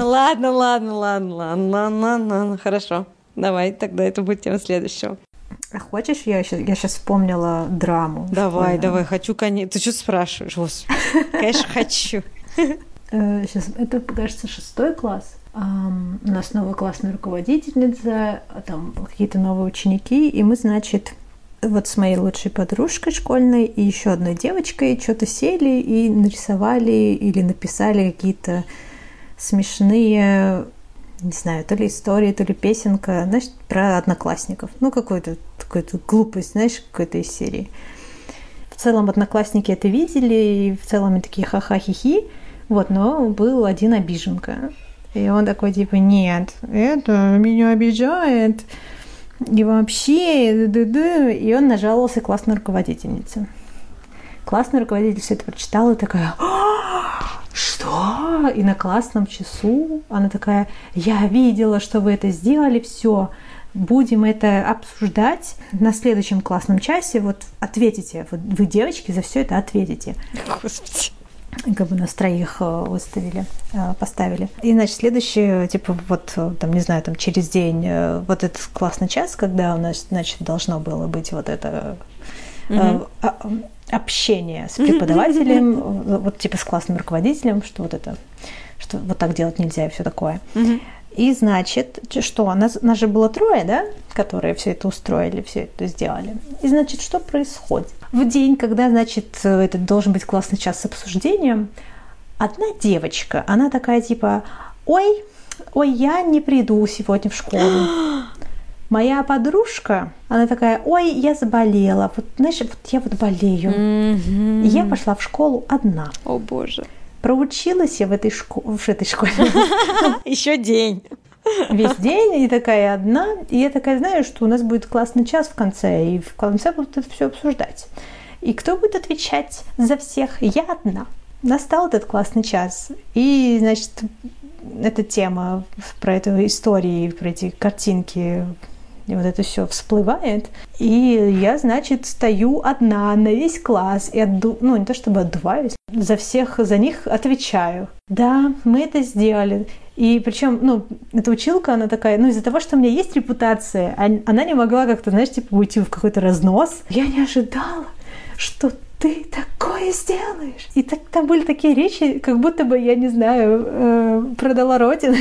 Ладно. Хорошо. Давай, тогда это будет тема следующего. А хочешь, я сейчас вспомнила драму. Давай, хочу, конечно. Ты что спрашиваешь? Господи. Конечно, хочу. Сейчас, это, кажется, 6 класс. У нас новая классная руководительница, там какие-то новые ученики, и мы, значит, вот с моей лучшей подружкой школьной и еще одной девочкой что-то сели и нарисовали или написали какие-то смешные, не знаю, то ли истории, то ли песенка, знаешь, про одноклассников. Ну, какую-то глупость, знаешь, какой-то из серии. В целом одноклассники это видели, и в целом они такие ха-ха-хи-хи. Вот, но был один обиженка. И он такой, типа, нет, это меня обижает. И вообще, и он нажаловался классной руководительнице. Классная руководитель все это прочитала и такая, что? И на классном часу она такая, я видела, что вы это сделали, все, будем это обсуждать на следующем классном часе, вот ответите, вот вы, девочки, за все это ответите. Господи. Как бы нас троих поставили. И, значит, следующее, типа, вот, там, не знаю, там, через день, вот этот классный час, когда у нас, значит, должно было быть вот это общение с преподавателем, вот, типа, с классным руководителем, что вот это, что вот так делать нельзя и все такое. И, значит, что, нас же было 3, да, которые все это устроили, все это сделали. И, значит, что происходит? В день, когда, значит, это должен быть классный час с обсуждением, одна девочка, она такая, типа, ой, я не приду сегодня в школу. Моя подружка, она такая, ой, я заболела, вот, знаешь, вот я вот болею. И я пошла в школу одна. О, Боже. Проучилась я в этой школе. Еще день. Весь день, и такая одна. И я такая знаю, что у нас будет классный час в конце, и в конце будут это все обсуждать. И кто будет отвечать за всех? Я одна. Настал этот классный час. И, значит, эта тема про эту историю, про эти картинки, и вот это все всплывает. И я, значит, стою одна на весь класс и не то чтобы отдуваюсь, за них отвечаю. Да, мы это сделали. И причем, эта училка, она такая, из-за того, что у меня есть репутация, она не могла как-то, знаешь, типа уйти в какой-то разнос. Я не ожидала, что ты такое сделаешь. И там были такие речи, как будто бы, я не знаю, продала родину.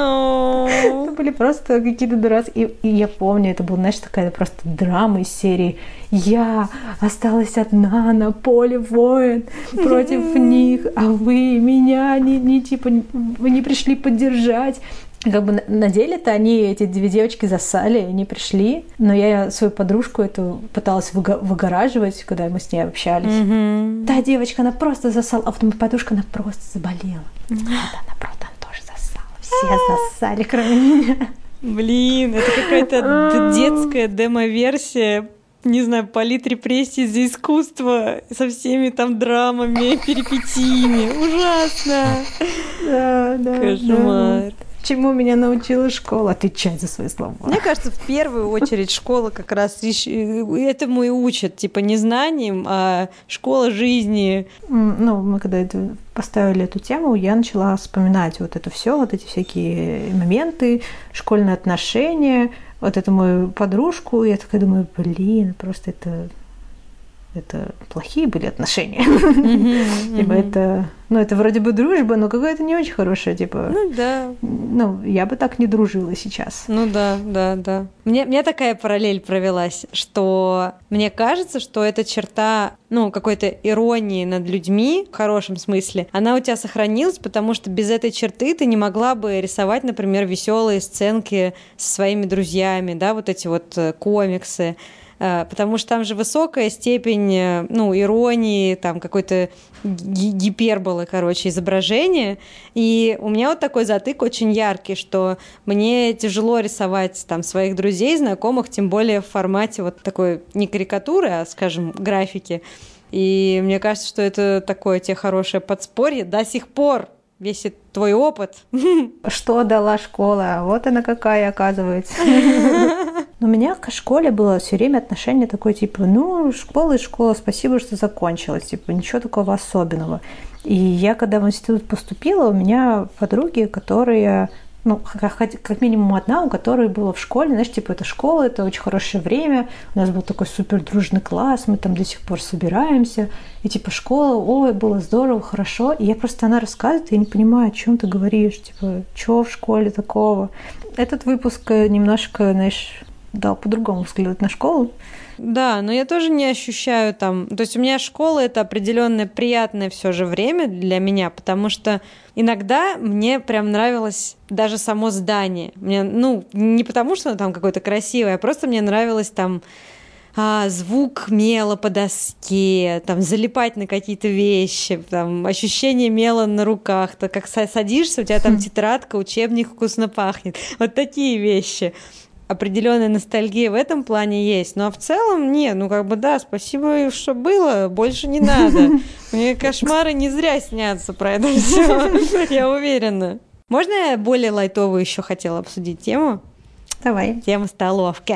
Это были просто какие-то дурацкие. И я помню, это была, знаешь, такая просто драма из серии «Я осталась одна на поле воин против них, а вы меня вы не пришли поддержать». Как бы на деле-то эти 2 девочки засали, они пришли, но я свою подружку эту пыталась выгораживать, когда мы с ней общались. Та девочка, она просто засала, а вот моя подружка, она просто заболела. Вот она, правда, тоже засала. Все засали, кроме меня. Блин, это какая-то детская демо-версия, не знаю, политрепрессий за искусство со всеми там драмами, перипетиями. Ужасно! Да. Кошмар. Чему меня научила школа? Отвечать за свои слова. Мне кажется, в первую очередь школа как раз этому и учат, типа не знанием, а школа жизни. Мы когда поставили эту тему, я начала вспоминать вот это все, вот эти всякие моменты, школьные отношения, вот эту мою подружку. Я такая думаю, просто это плохие были отношения. Типа это вроде бы дружба, но какая-то не очень хорошая, типа. Да. Я бы так не дружила сейчас. Да. Мне такая параллель провелась, что мне кажется, что эта черта, какой-то иронии над людьми, в хорошем смысле, она у тебя сохранилась, потому что без этой черты ты не могла бы рисовать, например, веселые сценки со своими друзьями, да, вот эти вот комиксы. Потому что там же высокая степень, иронии, там какой-то гиперболы, изображения. И у меня вот такой затык очень яркий, что мне тяжело рисовать там своих друзей, знакомых, тем более в формате вот такой не карикатуры, а, скажем, графики. И мне кажется, что это такое тебе хорошее подспорье до сих пор. Весь твой опыт. Что дала школа? Вот она какая, оказывается. Но у меня к школе было все время отношение такое, типа, ну, школа и школа, спасибо, что закончилась, типа, ничего такого особенного. И я, когда в институт поступила, у меня подруги, которые, ну, как минимум одна, у которой было в школе, знаешь, типа, это школа, это очень хорошее время, у нас был такой супер дружный класс, мы там до сих пор собираемся, и типа школа, ой, было здорово, хорошо, и она рассказывает, и я не понимаю, о чем ты говоришь, типа, что в школе такого. Этот выпуск немножко, знаешь, дал по-другому взглянуть на школу. Да, но я тоже не ощущаю там... То есть у меня школа — это определенное приятное все же время для меня, потому что иногда мне прям нравилось даже само здание. Мне, ну, не потому, что оно там какое-то красивое, а просто мне нравилось там звук мела по доске, там залипать на какие-то вещи, там ощущение мела на руках, то как садишься, у тебя там тетрадка, учебник вкусно пахнет. Вот такие вещи. Определенная ностальгия в этом плане есть. Ну а в целом, не, ну как бы да, спасибо, что было, больше не надо. Мне кошмары не зря снятся про это все, я уверена. Можно я более лайтовую еще хотела обсудить тему? Давай. Тема столовки.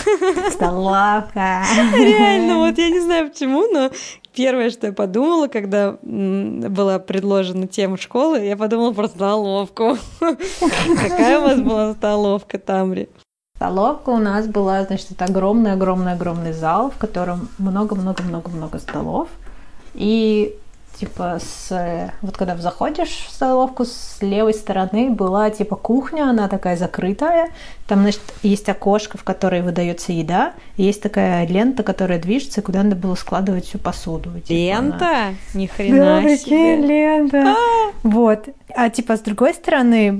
Столовка. Реально, вот я не знаю почему, но первое, что я подумала, когда была предложена тема школы, я подумала про столовку. Какая у вас была столовка, Тамри? Столовка у нас была, значит, это огромный зал, в котором много-много-много-много столов. И типа вот когда заходишь в столовку, с левой стороны была типа кухня, она такая закрытая. Там, значит, есть окошко, в которое выдается еда, и есть такая лента, которая движется, куда надо было складывать всю посуду. Типа, лента? Ни хрена да, себе. Лента. Вот. А типа с другой стороны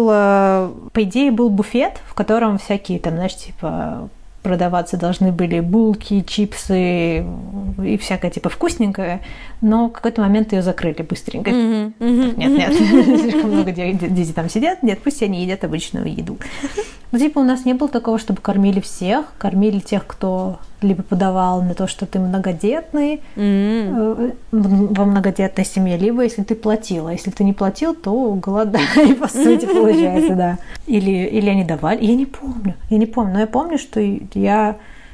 по идее, был буфет, в котором всякие там, знаешь, типа продаваться должны были булки, чипсы и всякое типа вкусненькое, но в какой-то момент ее закрыли быстренько. Нет, слишком много детей там сидят, нет, пусть они едят обычную еду. Ну, типа у нас не было такого, чтобы кормили всех, кормили тех, кто либо подавал на то, что ты многодетный во многодетной семье, либо если ты платил. А если ты не платил, то голодай, по сути, получается, да. Или они давали. Я не помню. Но я помню, что я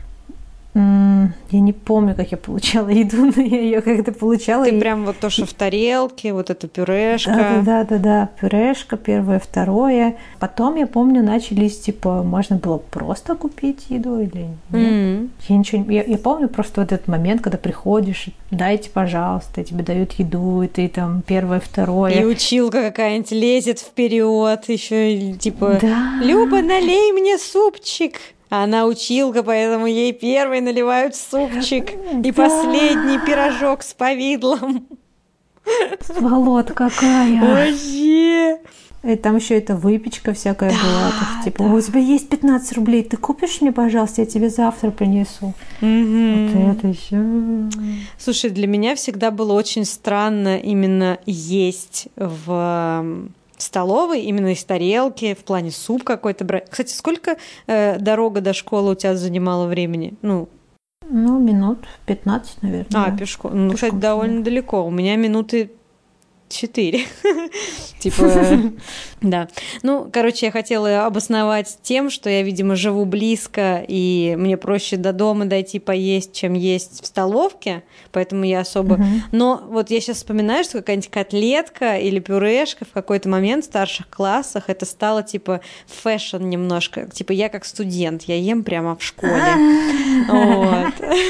не помню, как я получала еду, но я ее как-то получала. Ты прям вот то, что в тарелке, вот эта пюрешка. Да, пюрешка, первое, второе. Потом, я помню, начались, типа, можно было просто купить еду или нет. Я помню просто вот этот момент, когда приходишь, дайте, пожалуйста, тебе дают еду, и ты там первое, второе. И училка какая-нибудь лезет вперед, еще типа, да. Люба, налей мне супчик. А она училка, поэтому ей первой наливают супчик. И последний пирожок с повидлом. Сволот какая! Вообще! И там еще эта выпечка всякая была. Так, типа, у тебя есть 15 рублей, ты купишь мне, пожалуйста, я тебе завтра принесу. Вот это еще. Слушай, для меня всегда было очень странно именно есть в столовой, именно из тарелки, в плане суп какой-то брать. Кстати, сколько дорога до школы у тебя занимала времени? Ну, минут 15, наверное. Пешком. Ну, кстати, довольно далеко. У меня минуты 4. Типа, да. Ну, короче, я хотела обосновать тем, что я, видимо, живу близко, и мне проще до дома дойти поесть, чем есть в столовке, поэтому я особо... Но вот я сейчас вспоминаю, что какая-нибудь котлетка или пюрешка в какой-то момент в старших классах, это стало, типа, фэшн немножко. Типа, я как студент, я ем прямо в школе. Вот.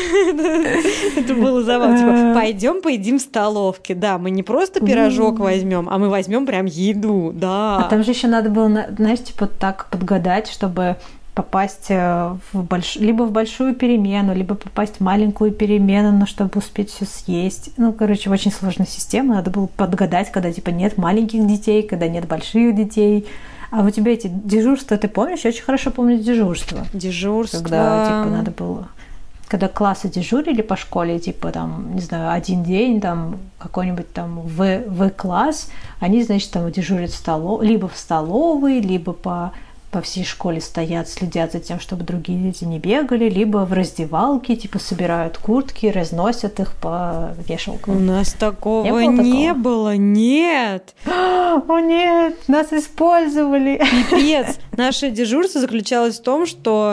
Это было забавно. Типа, пойдем поедим в столовке. Да, мы не просто пирожок возьмем, а мы возьмем прям еду, да. А там же еще надо было, знаешь, типа так подгадать, чтобы попасть либо в большую перемену, либо попасть в маленькую перемену, но чтобы успеть все съесть. Ну, короче, очень сложная система. Надо было подгадать, когда типа нет маленьких детей, когда нет больших детей. А у тебя эти дежурства, ты помнишь? Я очень хорошо помню дежурство. Дежурство. Когда типа надо было... Когда классы дежурили по школе, типа там, не знаю, один день, там какой-нибудь там В-класс, они, значит, там дежурят либо в столовой, либо по всей школе стоят, следят за тем, чтобы другие дети не бегали, либо в раздевалке, типа, собирают куртки, разносят их по вешалкам. У нас такого не было, нет. О, нет, нас использовали. Пипец. Наше дежурство заключалось в том, что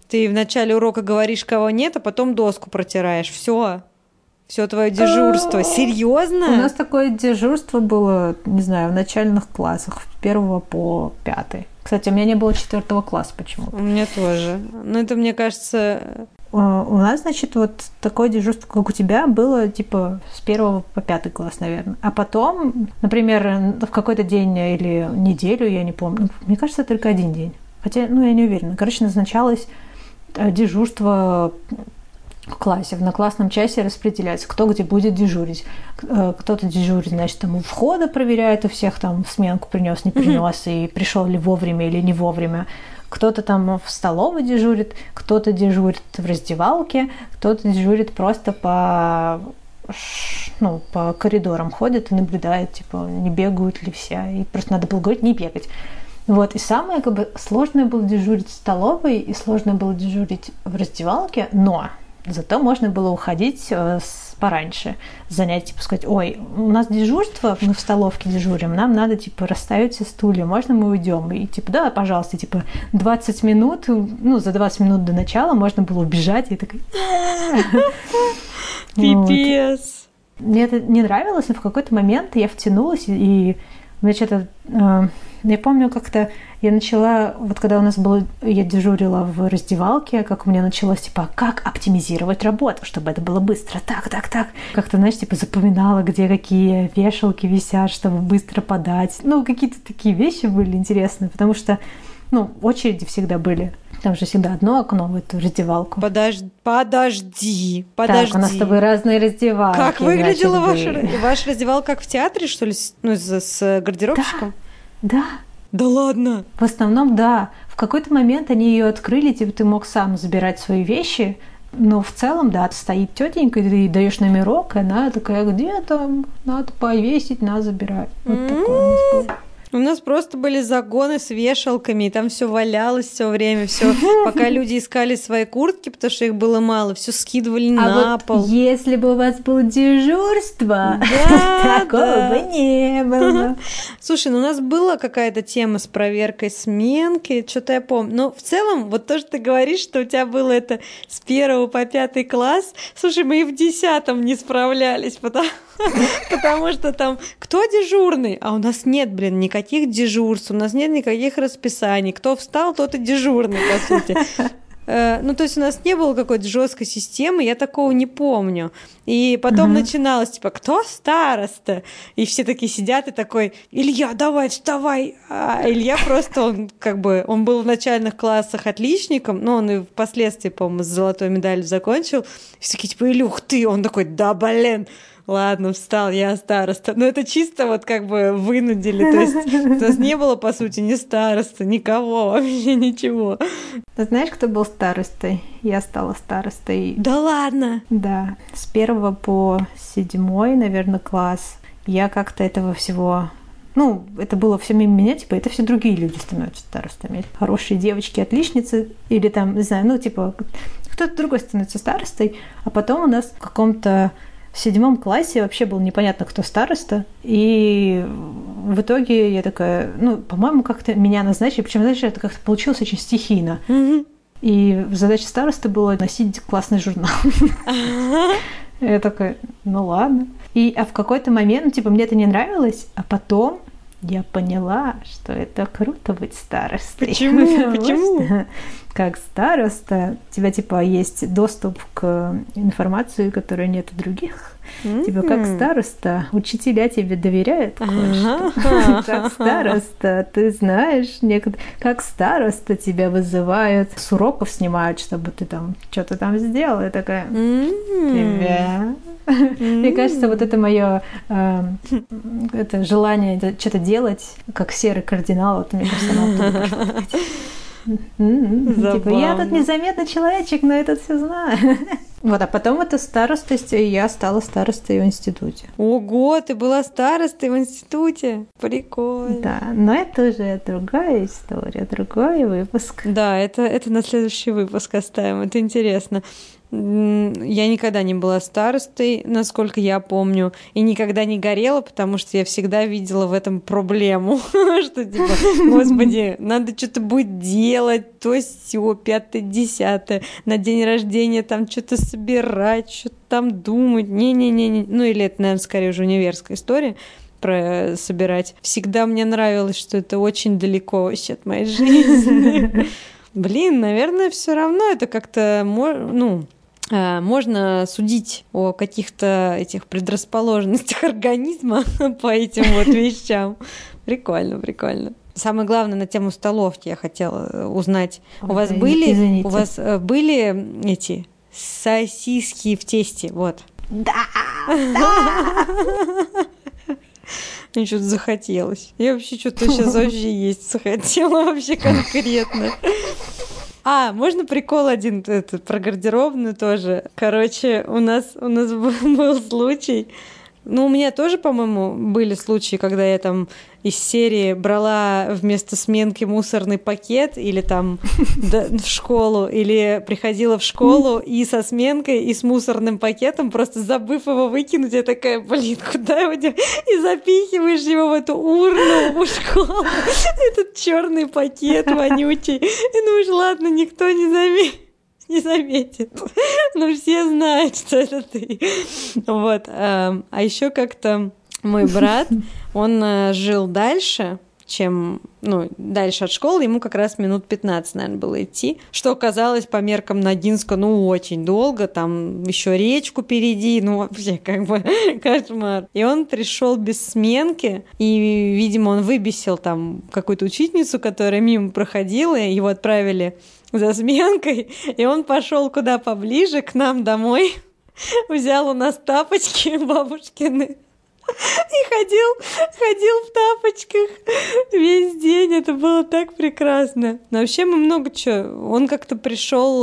Ты в начале урока говоришь, кого нет, а потом доску протираешь. Все твое дежурство. Серьезно? У нас такое дежурство было, не знаю, в начальных классах, с 1 по 5. Кстати, у меня не было 4 класса почему-то. У меня тоже. Но это, мне кажется... У нас, значит, вот такое дежурство, как у тебя, было, типа, с 1 по 5 класс, наверное. А потом, например, в какой-то день или неделю, я не помню, мне кажется, только один день. Хотя, я не уверена. Короче, назначалось дежурство в классе. На классном часе распределяется, кто где будет дежурить. Кто-то дежурит, значит, там у входа проверяет у всех, там, сменку принес, не принес, и пришел ли вовремя или не вовремя. Кто-то там в столовой дежурит, кто-то дежурит в раздевалке, кто-то дежурит просто по коридорам ходит и наблюдает, типа, не бегают ли все. И просто надо было говорить, не бегать. Вот. И самое, сложное было дежурить в столовой, и сложно было дежурить в раздевалке, но зато можно было уходить пораньше, занять, типа, сказать, ой, у нас дежурство, мы в столовке дежурим, нам надо, типа, расставить все стулья, можно мы уйдем? И, типа, да, пожалуйста, типа, 20 минут, за 20 минут до начала можно было убежать, и такая... Пипец! Мне это не нравилось, но в какой-то момент я втянулась, и мне что-то... Я помню, как-то я начала, вот когда у нас было, я дежурила в раздевалке, как у меня началось, типа, как оптимизировать работу, чтобы это было быстро, так. Как-то, знаешь, типа, запоминала, где какие вешалки висят, чтобы быстро подать. Какие-то такие вещи были интересные, потому что, очереди всегда были. Там же всегда одно окно в эту раздевалку. Подожди. Так, у нас с тобой разные раздевалки. Как выглядела ваша раздевалка, как в театре, что ли? С гардеробщиком? Да. Да ладно? В основном, да. В какой-то момент они ее открыли, типа ты мог сам забирать свои вещи, но в целом, да, стоит тетенька, и ты даешь номерок, и она такая, где там, надо повесить, надо забирать. Вот такое у нас было. У нас просто были загоны с вешалками, и там все валялось все время, все. Пока люди искали свои куртки, потому что их было мало, все скидывали на пол. Если бы у вас было дежурство, такого бы не было. Слушай, у нас была какая-то тема с проверкой сменки, что-то я помню. Но в целом, вот то, что ты говоришь, что у тебя было это с 1 по 5 класс, слушай, мы и в 10 не справлялись, потому что там кто дежурный? А у нас нет, никаких дежурств, у нас нет никаких расписаний. Кто встал, тот и дежурный, по сути. То есть у нас не было какой-то жесткой системы, я такого не помню. И потом начиналось, типа, кто староста? И все такие сидят и такой, Илья, давай, вставай. А Илья просто, он был в начальных классах отличником, но он и впоследствии, по-моему, с золотой медалью закончил. И все такие, типа, Илюх, ты? Он такой, да, ладно, встал, я староста. Но это чисто вынудили. То есть у нас не было, по сути, ни староста, никого, вообще ничего. Ты знаешь, кто был старостой? Я стала старостой. Да ладно? Да. С 1 по 7, наверное, класс. Я как-то этого всего... это было все мимо меня, типа, это все другие люди становятся старостами. Хорошие девочки, отличницы, или там, не знаю, кто-то другой становится старостой, а потом у нас в каком-то в 7 классе вообще было непонятно, кто староста, и в итоге я такая, по-моему, как-то меня назначили, причем, знаешь, это как-то получилось очень стихийно. И задача старосты была носить классный журнал. Я такая, ладно. А в какой-то момент, мне это не нравилось, а потом я поняла, что это круто быть старостой. Почему? Как староста, у тебя, есть доступ к информации, которой нет у других. Как староста, учителя тебе доверяют кое-что. Как староста, ты знаешь, как староста тебя вызывают, с уроков снимают, чтобы ты там что-то там сделала. Я такая, тебя... Мне кажется, вот это мое это желание что-то делать, как серый кардинал, мне кажется, оно оттуда пошло. Я тут незаметный человечек, но это все знаю. А потом это старостость, и я стала старостой в институте. Ого, ты была старостой в институте? Прикольно. Да, но это уже другая история, другой выпуск. Да, это на следующий выпуск оставим, это интересно. Я никогда не была старостой, насколько я помню, и никогда не горела, потому что я всегда видела в этом проблему, что типа, господи, надо что-то будет делать, то сё, 5-10, на день рождения там что-то собирать, что-то там думать, не-не-не, ну или это, наверное, скорее уже универская история про собирать. Всегда мне нравилось, что это очень далеко вообще от моей жизни. Блин, наверное, все равно это как-то, ну, можно судить о каких-то этих предрасположенностях организма по этим вот вещам. Прикольно, прикольно. Самое главное, на тему столовки я хотела узнать. У вас были эти сосиски в тесте? Вот. Да! Мне что-то захотелось. Я вообще что-то сейчас вообще есть захотела вообще конкретно. Можно прикол один про гардеробную тоже. Короче, у нас был случай. Ну, у меня тоже, по-моему, были случаи, когда я там из серии брала вместо сменки мусорный пакет или там в школу, или приходила в школу и со сменкой, и с мусорным пакетом, просто забыв его выкинуть, я такая, блин, куда его делать? И запихиваешь его в эту урну у школы, этот черный пакет вонючий. И думаешь, ладно, никто не заметит. Но все знают, что это ты. Вот. А еще как-то мой брат, он жил дальше, чем, дальше от школы, ему как раз минут 15, наверное, было идти, что казалось по меркам Ногинска, очень долго, там еще речку впереди, вообще как бы кошмар. И он пришел без сменки, и, видимо, он выбесил там какую-то учительницу, которая мимо проходила, его отправили за сменкой, и он пошел куда поближе к нам домой, взял у нас тапочки бабушкины и ходил в тапочках весь день. Это было так прекрасно. Но вообще мы много чего. Он как-то пришел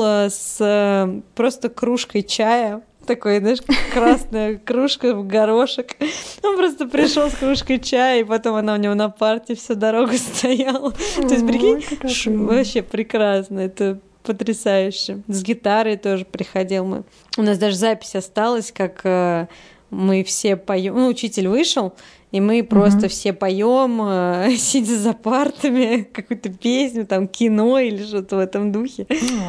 с просто кружкой чая. Такой, знаешь, красная кружка в горошек. Он просто пришел с кружкой чая, и потом она у него на парте всю дорогу стояла. То есть, прикинь, вообще прекрасно. Это потрясающе. С гитарой тоже приходил. У нас даже запись осталась, как мы все поем. Учитель вышел, и мы просто все поем, сидя за партами, какую-то песню, там, кино или что-то в этом духе.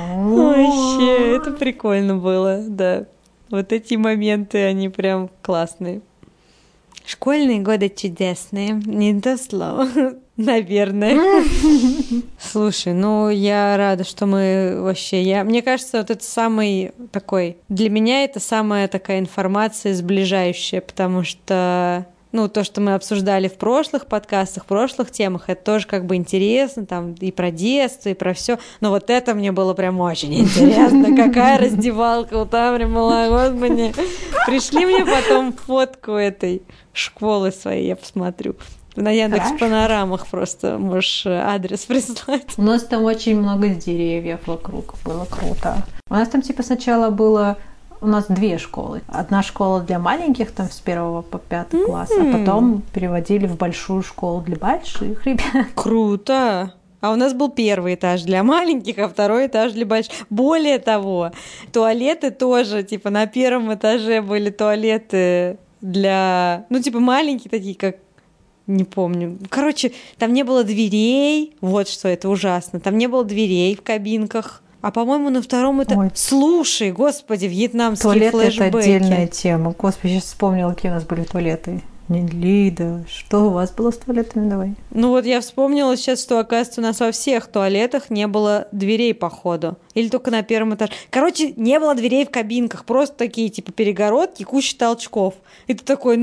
Вообще, это прикольно было, да. Вот эти моменты, они прям классные. Школьные годы чудесные, не то слово, наверное. Слушай, я рада, что мы вообще... Мне кажется, вот это самый такой... Для меня это самая такая информация сближающая, потому что... то, что мы обсуждали в прошлых подкастах, в прошлых темах, это тоже как бы интересно, там и про детство, и про все. Но вот это мне было прям очень интересно. Какая раздевалка у Тамри была, господи. Пришли мне потом фотку этой школы своей, я посмотрю. На Яндекс.Панорамах просто можешь адрес прислать. У нас там очень много деревьев вокруг, было круто. У нас там сначала было... У нас 2 школы. Одна школа для маленьких, там с 1 по 5 класс, а потом переводили в большую школу для больших ребят. Круто! А у нас был 1 этаж для маленьких, а 2 этаж для больших. Более того, туалеты тоже, типа на 1 этаже были туалеты для, маленькие такие, как не помню. Короче, там не было дверей. Вот что это ужасно. Там не было дверей в кабинках. А, по-моему, на 2 этаже... Ой. Слушай, господи, вьетнамские туалеты флешбеки. Это отдельная тема. Господи, сейчас вспомнила, какие у нас были туалеты. Лида, что у вас было с туалетами? Давай. Я вспомнила сейчас, что, оказывается, у нас во всех туалетах не было дверей, походу. Или только на 1 этаже. Короче, не было дверей в кабинках. Просто такие, типа, перегородки, куча толчков. И ты такой,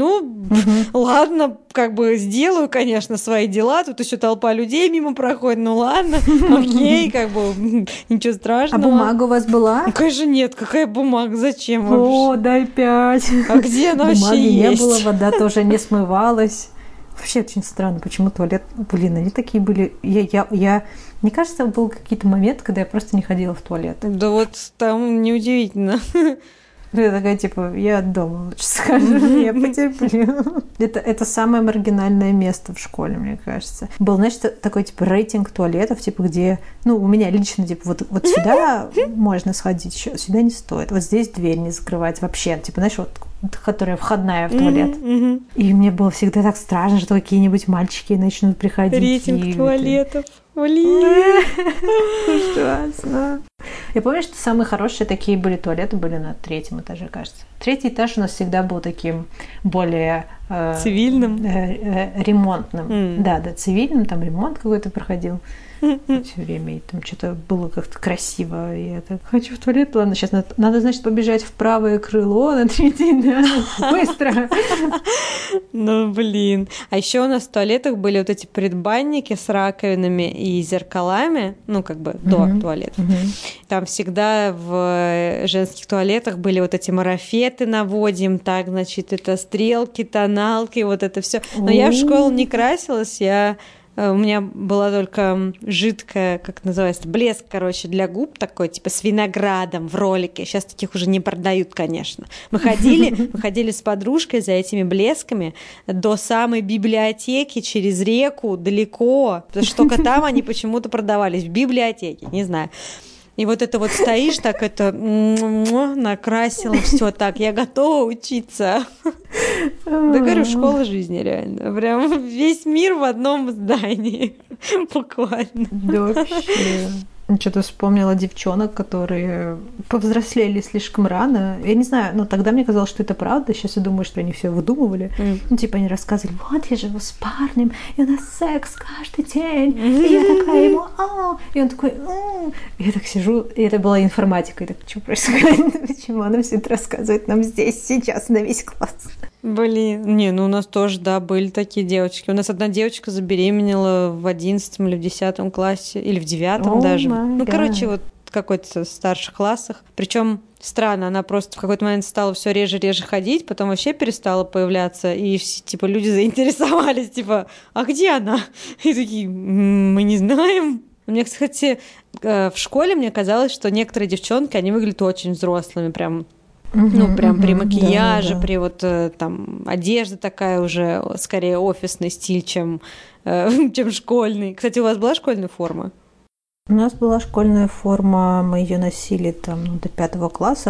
ладно, как бы сделаю, конечно, свои дела. Тут еще толпа людей мимо проходит. Ладно, окей, как бы, ничего страшного. А бумага у вас была? Конечно, нет. Какая бумага? Зачем вообще? Дай 5. А где она вообще есть? Не было, вода тоже не смывалась. Вообще очень странно, почему туалет... они такие были... Мне кажется, был какие-то моменты, когда я просто не ходила в туалет. Да вот там неудивительно. Я такая, типа, я дома лучше схожу, я потерплю. Это самое маргинальное место в школе, мне кажется. Был, знаешь, такой, типа, рейтинг туалетов, типа, где, ну, у меня лично, типа, вот сюда можно сходить, сюда не стоит. Вот здесь дверь не закрывать вообще. Типа, знаешь, вот которая входная в туалет. И мне было всегда так страшно, что какие-нибудь мальчики начнут приходить. Рейтинг туалетов. Блин. Ужасно. Я помню, что самые хорошие такие туалеты были на 3-м этаже, кажется. 3-й этаж у нас всегда был таким более... цивильным? Ремонтным. Да, цивильным, там ремонт какой-то проходил. Все время, и там что-то было как-то красиво. И я так хочу в туалет. Ладно, сейчас надо, значит, побежать в правое крыло на 3-й этаж. Быстро! Ну, блин. А еще у нас в туалетах были вот эти предбанники с раковинами и зеркалами, ну, как бы до туалета. Там всегда в женских туалетах были вот эти марафеты наводим, так, значит, это стрелки, тоналки, вот это все. Но я в школу не красилась, у меня была только жидкая, как называется, блеск, короче, для губ такой, типа с виноградом в ролике. Сейчас таких уже не продают, конечно. Мы ходили с подружкой за этими блесками до самой библиотеки, через реку, далеко. Потому что только там они почему-то продавались, в библиотеке, не знаю. И вот это вот стоишь, так это накрасила, все так, я готова учиться. Да, говорю, школа жизни, реально. Прям весь мир в одном здании. Буквально. Да, вообще. Что-то вспомнила девчонок, которые повзрослели слишком рано. Я не знаю, но тогда мне казалось, что это правда. Сейчас я думаю, что они все выдумывали. Ну, типа, они рассказывали, вот, я живу с парнем, и у нас секс каждый день. И я такая ему, и он такой, И я так сижу, и это была информатика. И так, что происходит? Почему она все это рассказывает нам здесь, сейчас, на весь класс? Блин, ну у нас тоже, да, были такие девочки. У нас одна девочка забеременела в 11 или в 10 классе, или в 9 даже. Ну, короче, вот в какой-то старших классах. Причем странно, она просто в какой-то момент стала все реже ходить, потом вообще перестала появляться, и типа люди заинтересовались, типа, а где она? И такие, мы не знаем. Мне, кстати, в школе мне казалось, что некоторые девчонки, они выглядят очень взрослыми, прям. Ну, прям при макияже, при вот там одежда такая уже, скорее офисный стиль, чем школьный. Кстати, у вас была школьная форма? У нас была школьная форма, мы ее носили там до 5 класса,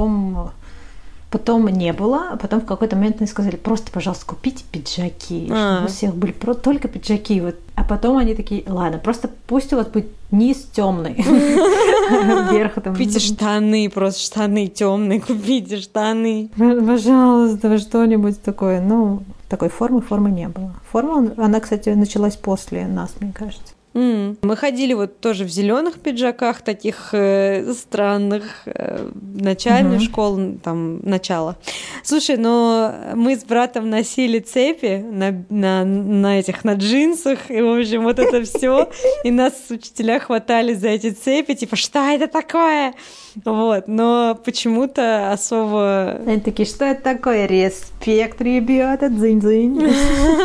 потом не было, а потом в какой-то момент мне сказали, просто, пожалуйста, купите пиджаки, чтобы у всех были только пиджаки. Вот. А потом они такие, ладно, просто пусть у вас будет низ темный. Вверх там. Купите штаны, просто штаны темные, купите штаны. Пожалуйста, что-нибудь такое. Ну, такой формы не было. Форма, она, кстати, началась после нас, мне кажется. Мы ходили вот тоже в зеленых пиджаках, таких странных, начальную школу, там, начало. Слушай, но мы с братом носили цепи на джинсах, и, в общем, вот это все, и нас учителя хватали за эти цепи, типа, что это такое? Вот, но почему-то особо... Они такие, что это такое? Респект, ребята, дзынь-дзынь.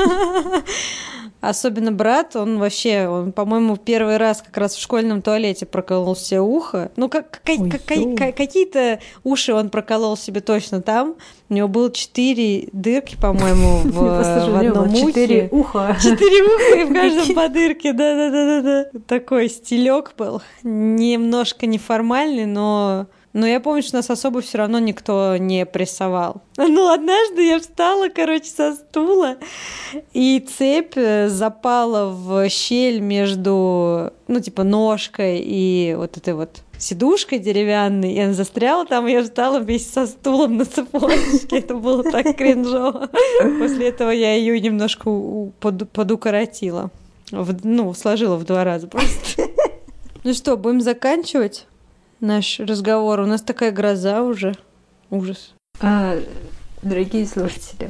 Особенно брат, он, по-моему, первый раз как раз в школьном туалете проколол себе ухо. Ну, какие-то уши он проколол себе точно там. У него было 4 дырки, по-моему, в одном ухе. 4 уха. 4 уха, и в каждом по дырке, да. Такой стилек был. Немножко неформальный, но я помню, что нас особо все равно никто не прессовал. Ну, однажды я встала, со стула, и цепь запала в щель между, ножкой и вот этой вот сидушкой деревянной, и она застряла там, и я встала вместе со стулом на цепочке. Это было так кринжово. После этого я ее немножко подукоротила. Сложила в 2 раза просто. Ну что, будем заканчивать наш разговор? У нас такая гроза уже. Ужас. Дорогие слушатели,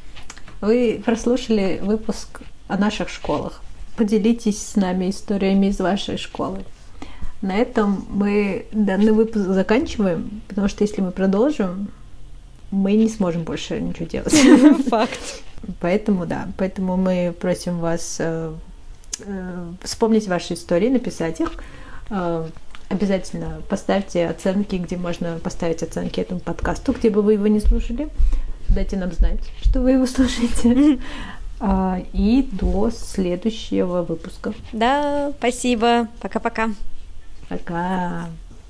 вы прослушали выпуск о наших школах. Поделитесь с нами историями из вашей школы. На этом мы данный выпуск заканчиваем, потому что если мы продолжим, мы не сможем больше ничего делать. Факт. Поэтому мы просим вас вспомнить ваши истории, написать их. Обязательно поставьте оценки, где можно поставить оценки этому подкасту, где бы вы его не слушали. Дайте нам знать, что вы его слушаете. И до следующего выпуска. Да, спасибо. Пока-пока. Пока.